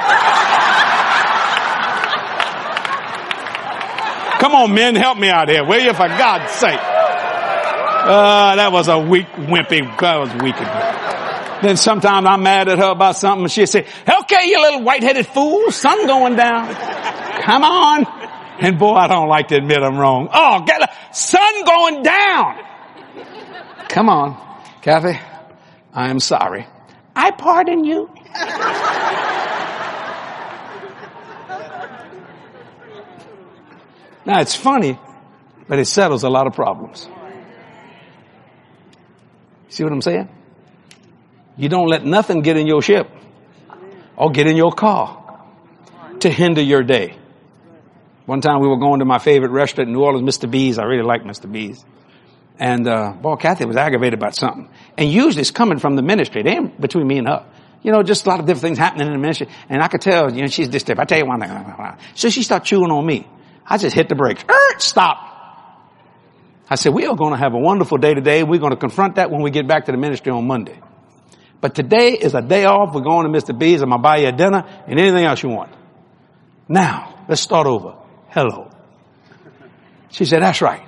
Come on, men, help me out here, will you, for God's sake? That was a weak, wimpy, that was weak. Then sometimes I'm mad at her about something and she'll say, okay, you little white-headed fool, sun going down. Come on. And boy, I don't like to admit I'm wrong. Oh, sun going down. Come on, Kathy, I am sorry. I pardon you. Now, it's funny, but it settles a lot of problems. See what I'm saying? You don't let nothing get in your ship or get in your car to hinder your day. One time we were going to my favorite restaurant in New Orleans, Mr. B's. I really like Mr. B's. And, boy, Kathy was aggravated about something. And usually it's coming from the ministry. It ain't between me and her. You know, just a lot of different things happening in the ministry. And I could tell, you know, she's disturbed. I tell you one thing. So she started chewing on me. I just hit the brakes. Stop. I said, we are going to have a wonderful day today. We're going to confront that when we get back to the ministry on Monday. But today is a day off. We're going to Mr. B's. I'm going to buy you a dinner and anything else you want. Now, let's start over. Hello. She said, that's right.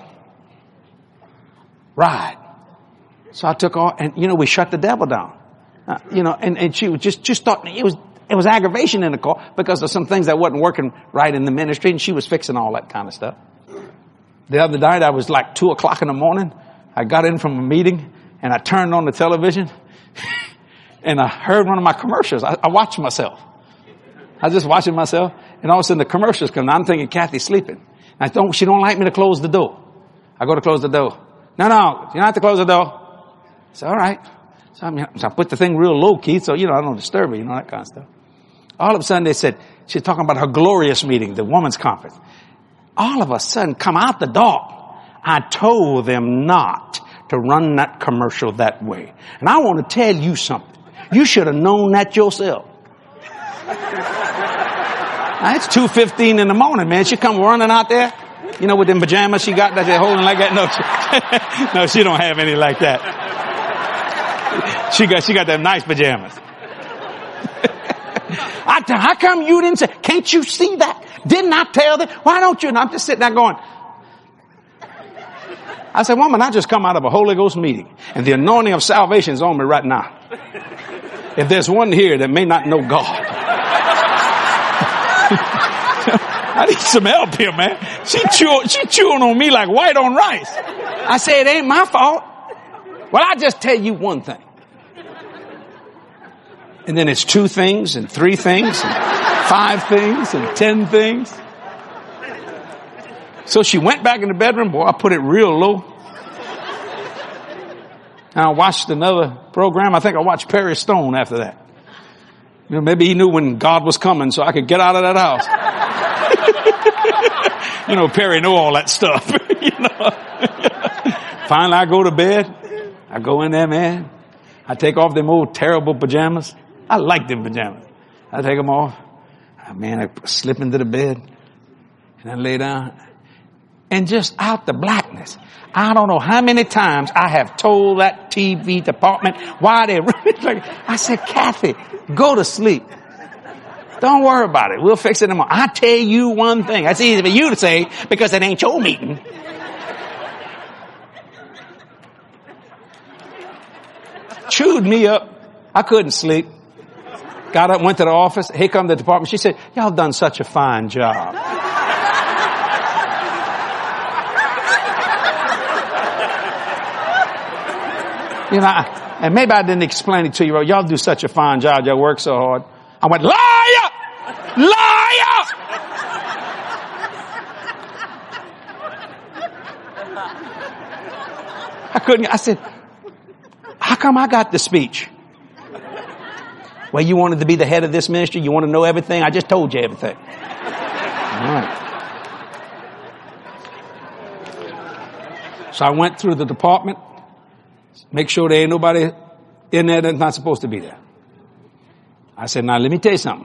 Right. So I took off and, you know, we shut the devil down. You know, and she was just thought it was aggravation in the car because of some things that wasn't working right in the ministry, and she was fixing all that kind of stuff. The other night I was like 2:00 in the morning. I got in from a meeting and I turned on the television and I heard one of my commercials. I watched myself. I was just watching myself And all of a sudden the commercials come. I'm thinking Kathy's sleeping. She don't like me to close the door. I go to close the door. No, you don't have to close the door. I said, all right. So I put the thing real low key so, I don't disturb her, that kind of stuff. All of a sudden they said, she's talking about her glorious meeting, the women's conference. All of a sudden come out the door. I told them not to run that commercial that way. And I want to tell you something. You should have known that yourself. Now, it's 2:15 in the morning, man. She come running out there, with them pajamas she got that they're holding like that. No, she don't have any like that. She got them nice pajamas. How come you didn't say, can't you see that? Didn't I tell them? Why don't you? And I'm just sitting there going, I said, woman, I just come out of a Holy Ghost meeting and the anointing of salvation is on me right now. If there's one here that may not know God, I need some help here, man. She chewing on me like white on rice. I said, it ain't my fault. Well, I just tell you one thing. And then it's 2 things and 3 things and 5 things and 10 things. So she went back in the bedroom. Boy, I put it real low. And I watched another program. I think I watched Perry Stone after that. Maybe he knew when God was coming so I could get out of that house. Perry knew all that stuff. Finally, I go to bed. I go in there, man. I take off them old terrible pajamas. I like them pajamas. I take them off. Man, I slip into the bed and I lay down. And just out the blackness, I don't know how many times I have told that TV department why they running. I said, Kathy, go to sleep. Don't worry about it. We'll fix it tomorrow. I tell you one thing. That's easy for you to say because it ain't your meeting. Chewed me up. I couldn't sleep. Got up, went to the office. Here come the department. She said, y'all done such a fine job. And maybe I didn't explain it to you. Y'all do such a fine job. Y'all work so hard. I went, liar! Liar! I said, how come I got the speech? Well, you wanted to be the head of this ministry? You want to know everything? I just told you everything. All right. So I went through the department. Make sure there ain't nobody in there that's not supposed to be there. I said, now let me tell you something.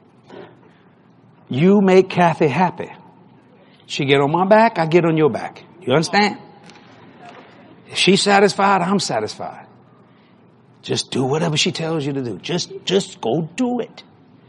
You make Kathy happy. She get on my back, I get on your back. You understand? If she's satisfied, I'm satisfied. Just do whatever she tells you to do. Just go do it.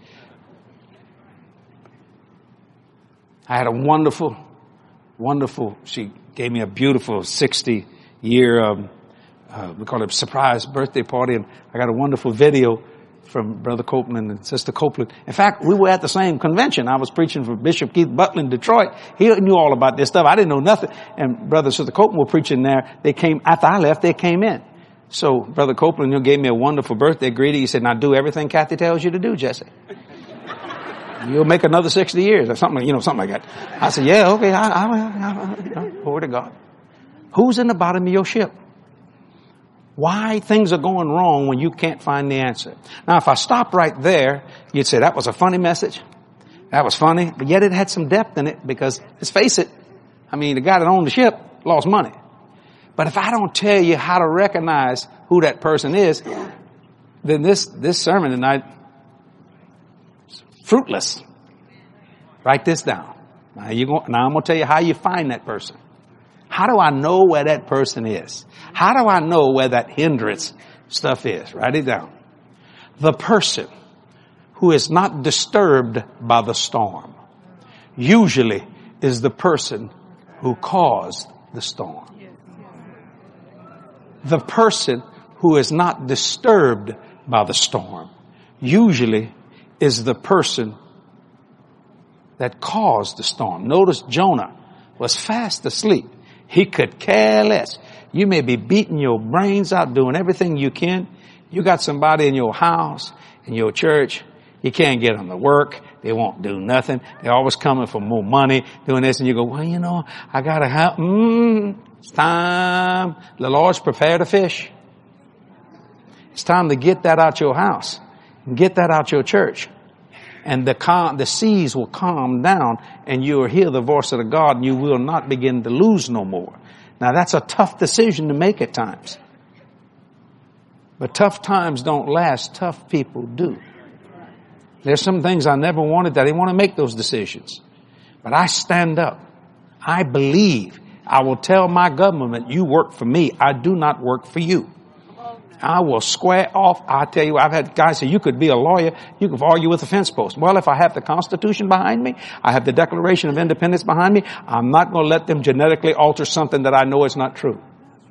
I had a wonderful, she gave me a beautiful 60-year, we call it a surprise birthday party. And I got a wonderful video from Brother Copeland and Sister Copeland. In fact, we were at the same convention. I was preaching for Bishop Keith Butler in Detroit. He knew all about this stuff. I didn't know nothing. And Brother and Sister Copeland were preaching there. They came, after I left, they came in. So Brother Copeland gave me a wonderful birthday greeting. He said, now do everything Kathy tells you to do, Jesse. You'll make another 60 years or something, something like that. I said, yeah, okay. Glory to God. Who's in the bottom of your ship? Why things are going wrong when you can't find the answer. Now, if I stop right there, you'd say that was a funny message. That was funny, but yet it had some depth in it because, let's face it, the guy that owned the ship lost money. But if I don't tell you how to recognize who that person is, then this sermon tonight is fruitless. Write this down. Now I'm going to tell you how you find that person. How do I know where that person is? How do I know where that hindrance stuff is? Write it down. The person who is not disturbed by the storm usually is the person who caused the storm. The person who is not disturbed by the storm usually is the person that caused the storm. Notice Jonah was fast asleep. He could care less. You may be beating your brains out, doing everything you can. You got somebody in your house, in your church. You can't get them to work. They won't do nothing. They're always coming for more money, doing this. And you go, well, you know, I got to help. It's time. The Lord's prepared a fish. It's time to get that out your house and get that out your church. And the seas will calm down and you will hear the voice of the God and you will not begin to lose no more. Now that's a tough decision to make at times. But tough times don't last. Tough people do. There's some things I never wanted that. I didn't want to make those decisions. But I stand up. I believe. I will tell my government, you work for me. I do not work for you. I will square off. I tell you, I've had guys say, you could be a lawyer. You could argue with a fence post. Well, if I have the Constitution behind me, I have the Declaration of Independence behind me, I'm not going to let them genetically alter something that I know is not true.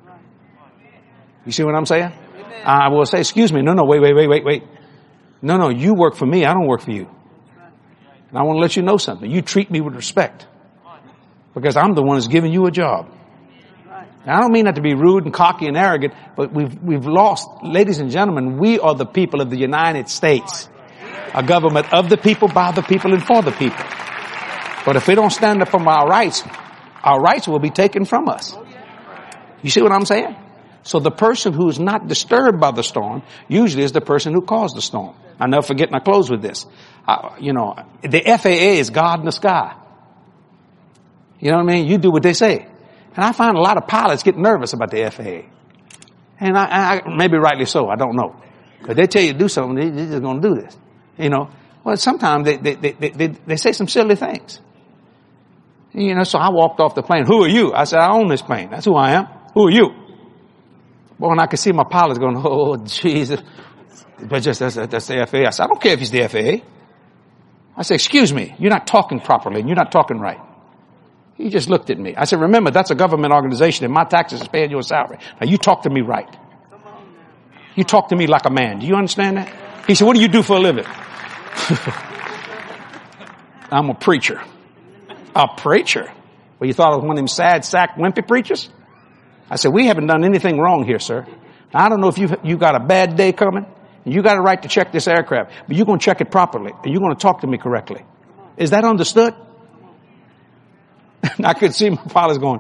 You see what I'm saying? I will say, excuse me. No, wait. No, you work for me. I don't work for you. And I want to let you know something. You treat me with respect because I'm the one who's giving you a job. Now, I don't mean that to be rude and cocky and arrogant, but we've lost, ladies and gentlemen, we are the people of the United States. A government of the people, by the people, and for the people. But if we don't stand up for our rights will be taken from us. You see what I'm saying? So the person who's not disturbed by the storm usually is the person who caused the storm. I'll never forget, and I close with this. The FAA is God in the sky. You know what I mean? You do what they say. And I find a lot of pilots get nervous about the FAA. And I maybe rightly so, I don't know. But they tell you to do something, they're just going to do this. You know, well, sometimes they say some silly things. You know, so I walked off the plane. Who are you? I said, I own this plane. That's who I am. Who are you? Well, and I could see my pilots going, oh, Jesus. But just, that's the FAA. I said, I don't care if he's the FAA. I said, excuse me, you're not talking properly and you're not talking right. He just looked at me. I said, remember, that's a government organization and my taxes is paying your salary. Now you talk to me right. You talk to me like a man. Do you understand that? He said, what do you do for a living? I'm a preacher. A preacher? Well, you thought I was one of them sad sack wimpy preachers? I said, we haven't done anything wrong here, sir. Now, I don't know if you got a bad day coming and you got a right to check this aircraft, but you're going to check it properly and you're going to talk to me correctly. Is that understood? I could see my pilots going,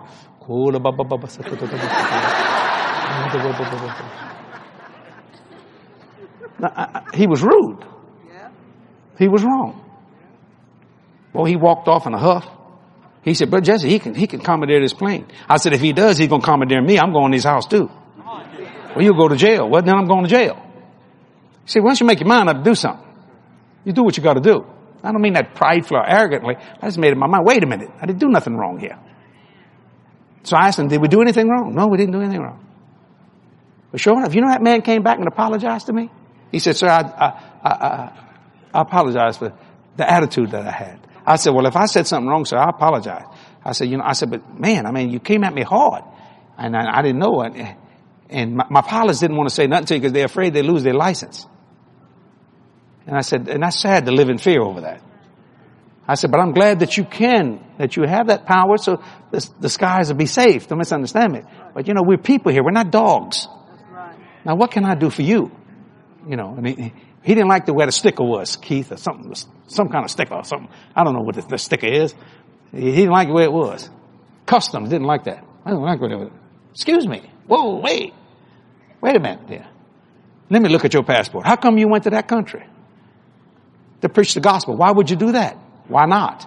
he was rude. He was wrong. Well, he walked off in a huff. He said, but Jesse, he can commandeer this plane. I said, if he does, he's going to commandeer me. I'm going to his house too. Well, you'll go to jail. Well, then I'm going to jail. He said, once you make your mind up to do something, you do what you got to do. I don't mean that prideful or arrogantly. I just made up my mind. Wait a minute. I didn't do nothing wrong here. So I asked him, did we do anything wrong? No, we didn't do anything wrong. But sure enough, you know that man came back and apologized to me? He said, sir, I apologize for the attitude that I had. I said, well, if I said something wrong, sir, I apologize. I said, but man, I mean, you came at me hard. And I didn't know it. And my pilots didn't want to say nothing to you because they're afraid they lose their license. And I said, and that's sad to live in fear over that. I said, but I'm glad that you have that power so the skies will be safe. Don't misunderstand me. But you know, we're people here. We're not dogs. Now what can I do for you? You know, and he didn't like the way the sticker was, Keith, or something, some kind of sticker or something. I don't know what the sticker is. He didn't like the way it was. Customs didn't like that. I don't like what it was. Excuse me. Whoa, wait a minute there. Let me look at your passport. How come you went to that country to preach the gospel? Why would you do that? Why not?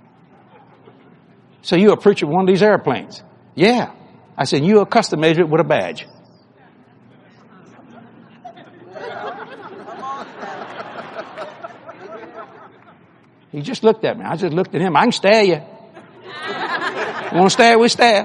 So you're a preacher of one of these airplanes? Yeah. I said, you're a custom agent with a badge. He just looked at me. I just looked at him. I can stare you. Want to stare? We stare.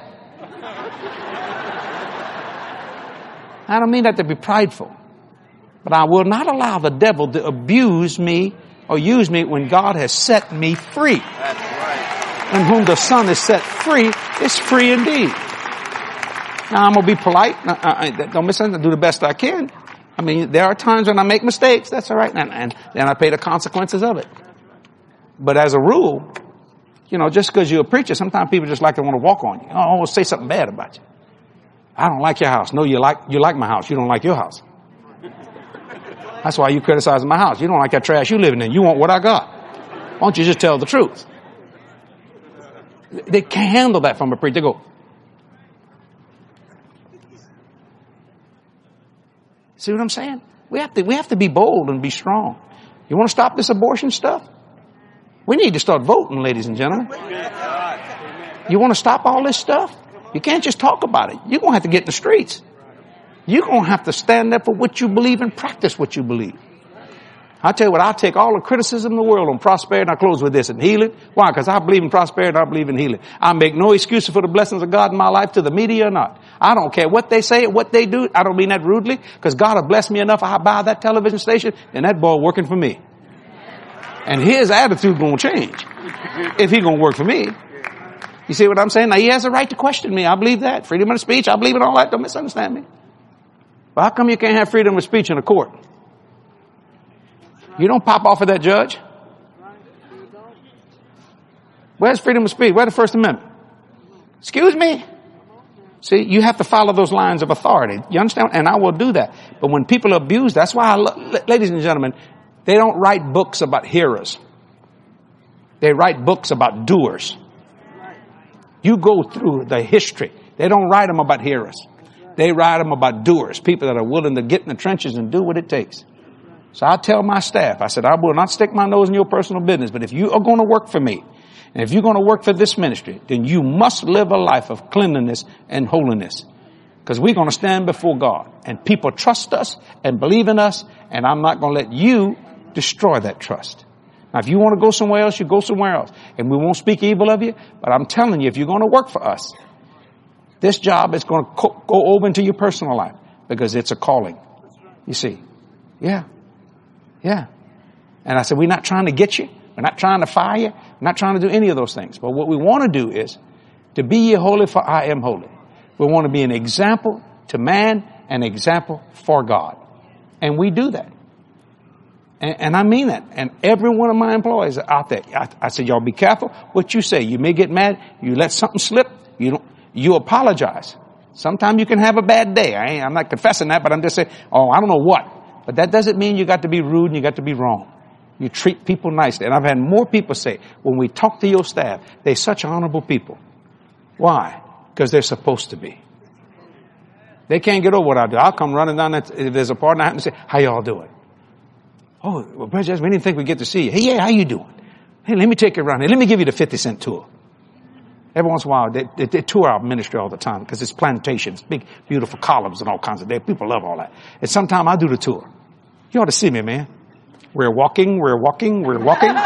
I don't mean that to be prideful. But I will not allow the devil to abuse me or use me when God has set me free. That's right. And whom the Son is set free is free indeed. Now I'm going to be polite. Don't misunderstand. Do the best I can. I mean, there are times when I make mistakes. That's all right. And then I pay the consequences of it. But as a rule, you know, just because you're a preacher, sometimes people just like to want to walk on you. Oh, say something bad about you. I don't like your house. No, you like my house. You don't like your house. That's why you criticize my house. You don't like that trash you living in. You want what I got. Why don't you just tell the truth? They can't handle that from a preacher. They go, see what I'm saying? We have to be bold and be strong. You want to stop this abortion stuff? We need to start voting, ladies and gentlemen. You want to stop all this stuff? You can't just talk about it. You're going to have to get in the streets. You're going to have to stand up for what you believe and practice what you believe. I tell you what, I'll take all the criticism in the world on prosperity, and I'll close with this, and healing. Why? Because I believe in prosperity and I believe in healing. I make no excuses for the blessings of God in my life, to the media or not. I don't care what they say, what they do. I don't mean that rudely, because God will bless me enough. I buy that television station, and that boy working for me. And his attitude going to change if he going to work for me. You see what I'm saying? Now, he has a right to question me. I believe that. Freedom of speech, I believe in all that. Don't misunderstand me. But how come you can't have freedom of speech in a court? You don't pop off of that judge. Where's freedom of speech? Where's the First Amendment? Excuse me? See, you have to follow those lines of authority. You understand? And I will do that. But when people abuse, that's why ladies and gentlemen, they don't write books about hearers. They write books about doers. You go through the history. They don't write them about hearers. They write them about doers, people that are willing to get in the trenches and do what it takes. So I tell my staff, I said, I will not stick my nose in your personal business, but if you are going to work for me, and if you're going to work for this ministry, then you must live a life of cleanliness and holiness. Because we're going to stand before God, and people trust us and believe in us, and I'm not going to let you destroy that trust. Now, if you want to go somewhere else, you go somewhere else. And we won't speak evil of you, but I'm telling you, if you're going to work for us, this job is going to go over into your personal life, because it's a calling. You see? Yeah. Yeah. And I said, we're not trying to get you. We're not trying to fire you. We're not trying to do any of those things. But what we want to do is to be ye holy, for I am holy. We want to be an example to man, an example for God. And we do that. And I mean that. And every one of my employees are out there. I said, y'all be careful what you say. You may get mad. You let something slip. You apologize. Sometimes you can have a bad day. I'm not confessing that, but I'm just saying, I don't know what. But that doesn't mean you got to be rude and you got to be wrong. You treat people nicely. And I've had more people say, when we talk to your staff, they're such honorable people. Why? Because they're supposed to be. They can't get over what I do. I'll come running down if there's a partner, I have to say, how y'all doing? Oh, well, Brother Jesse, we didn't think we'd get to see you. Hey, yeah, how you doing? Hey, let me take you around here. Let me give you the 50-cent tour. Every once in a while, they tour our ministry all the time because it's plantations, big, beautiful columns and all kinds of things. People love all that. And sometimes I do the tour. You ought to see me, man. We're walking. We're walking. And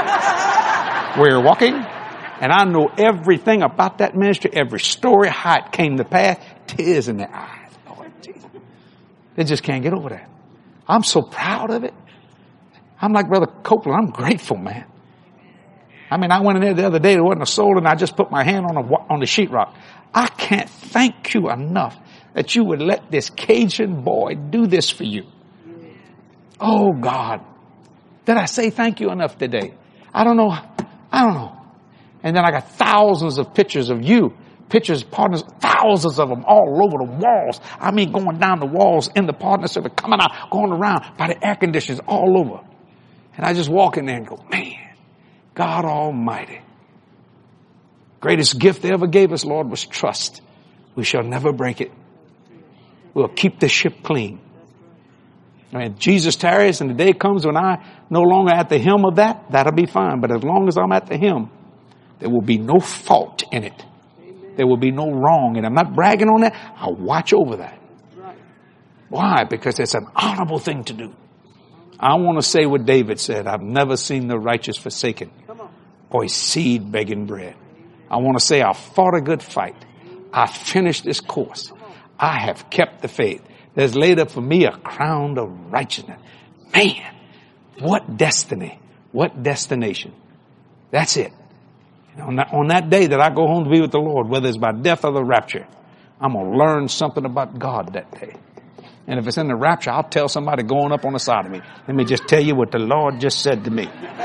I know everything about that ministry, every story, how it came to pass, tears in their eyes. Lord Jesus. They just can't get over that. I'm so proud of it. I'm like Brother Copeland. I'm grateful, man. I mean, I went in there the other day. There wasn't a soul, and I just put my hand on the sheetrock. I can't thank you enough that you would let this Cajun boy do this for you. Oh, God. Did I say thank you enough today? I don't know. And then I got thousands of pictures of you. Pictures, partners, thousands of them all over the walls. I mean, going down the walls in the partner circle, coming out, going around by the air conditioners all over. And I just walk in there and go, man, God Almighty. Greatest gift they ever gave us, Lord, was trust. We shall never break it. We'll keep the ship clean. And Jesus tarries and the day comes when I no longer at the helm of that, that'll be fine. But as long as I'm at the helm, there will be no fault in it. There will be no wrong. And I'm not bragging on that. I'll watch over that. Why? Because it's an honorable thing to do. I want to say what David said. I've never seen the righteous forsaken or his seed begging bread. I want to say I fought a good fight. I finished this course. I have kept the faith. There's laid up for me a crown of righteousness. Man, what destiny, what destination. That's it. On that day that I go home to be with the Lord, whether it's by death or the rapture, I'm going to learn something about God that day. And if it's in the rapture, I'll tell somebody going up on the side of me. Let me just tell you what the Lord just said to me.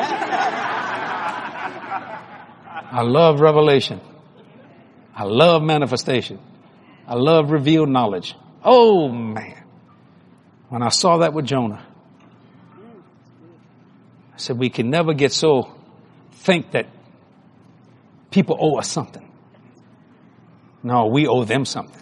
I love revelation. I love manifestation. I love revealed knowledge. Oh, man. When I saw that with Jonah, I said, we can never get so think that people owe us something. No, we owe them something.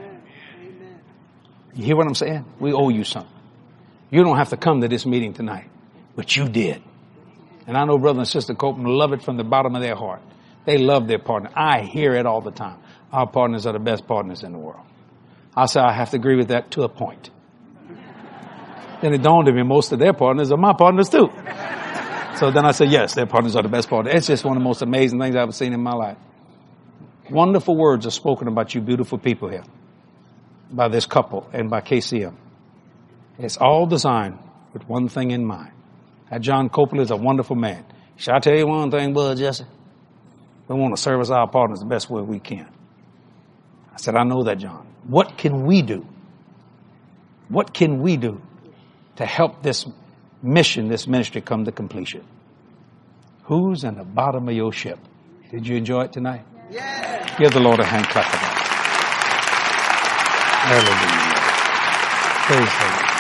You hear what I'm saying? We owe you something. You don't have to come to this meeting tonight, but you did. And I know Brother and Sister Copeland love it from the bottom of their heart. They love their partner. I hear it all the time. Our partners are the best partners in the world. I say I have to agree with that to a point. Then it dawned on me most of their partners are my partners too. So then I said, yes, their partners are the best partners. It's just one of the most amazing things I've ever seen in my life. Wonderful words are spoken about you beautiful people here by this couple and by KCM. It's all designed with one thing in mind. That John Copeland is a wonderful man. Shall I tell you one thing, Bud Jesse? We want to service our partners the best way we can. I said, I know that, John. What can we do? What can we do to help this mission, this ministry come to completion? Who's in the bottom of your ship? Did you enjoy it tonight? Yeah. Give the Lord a hand clap for that. Hallelujah. Praise the Lord.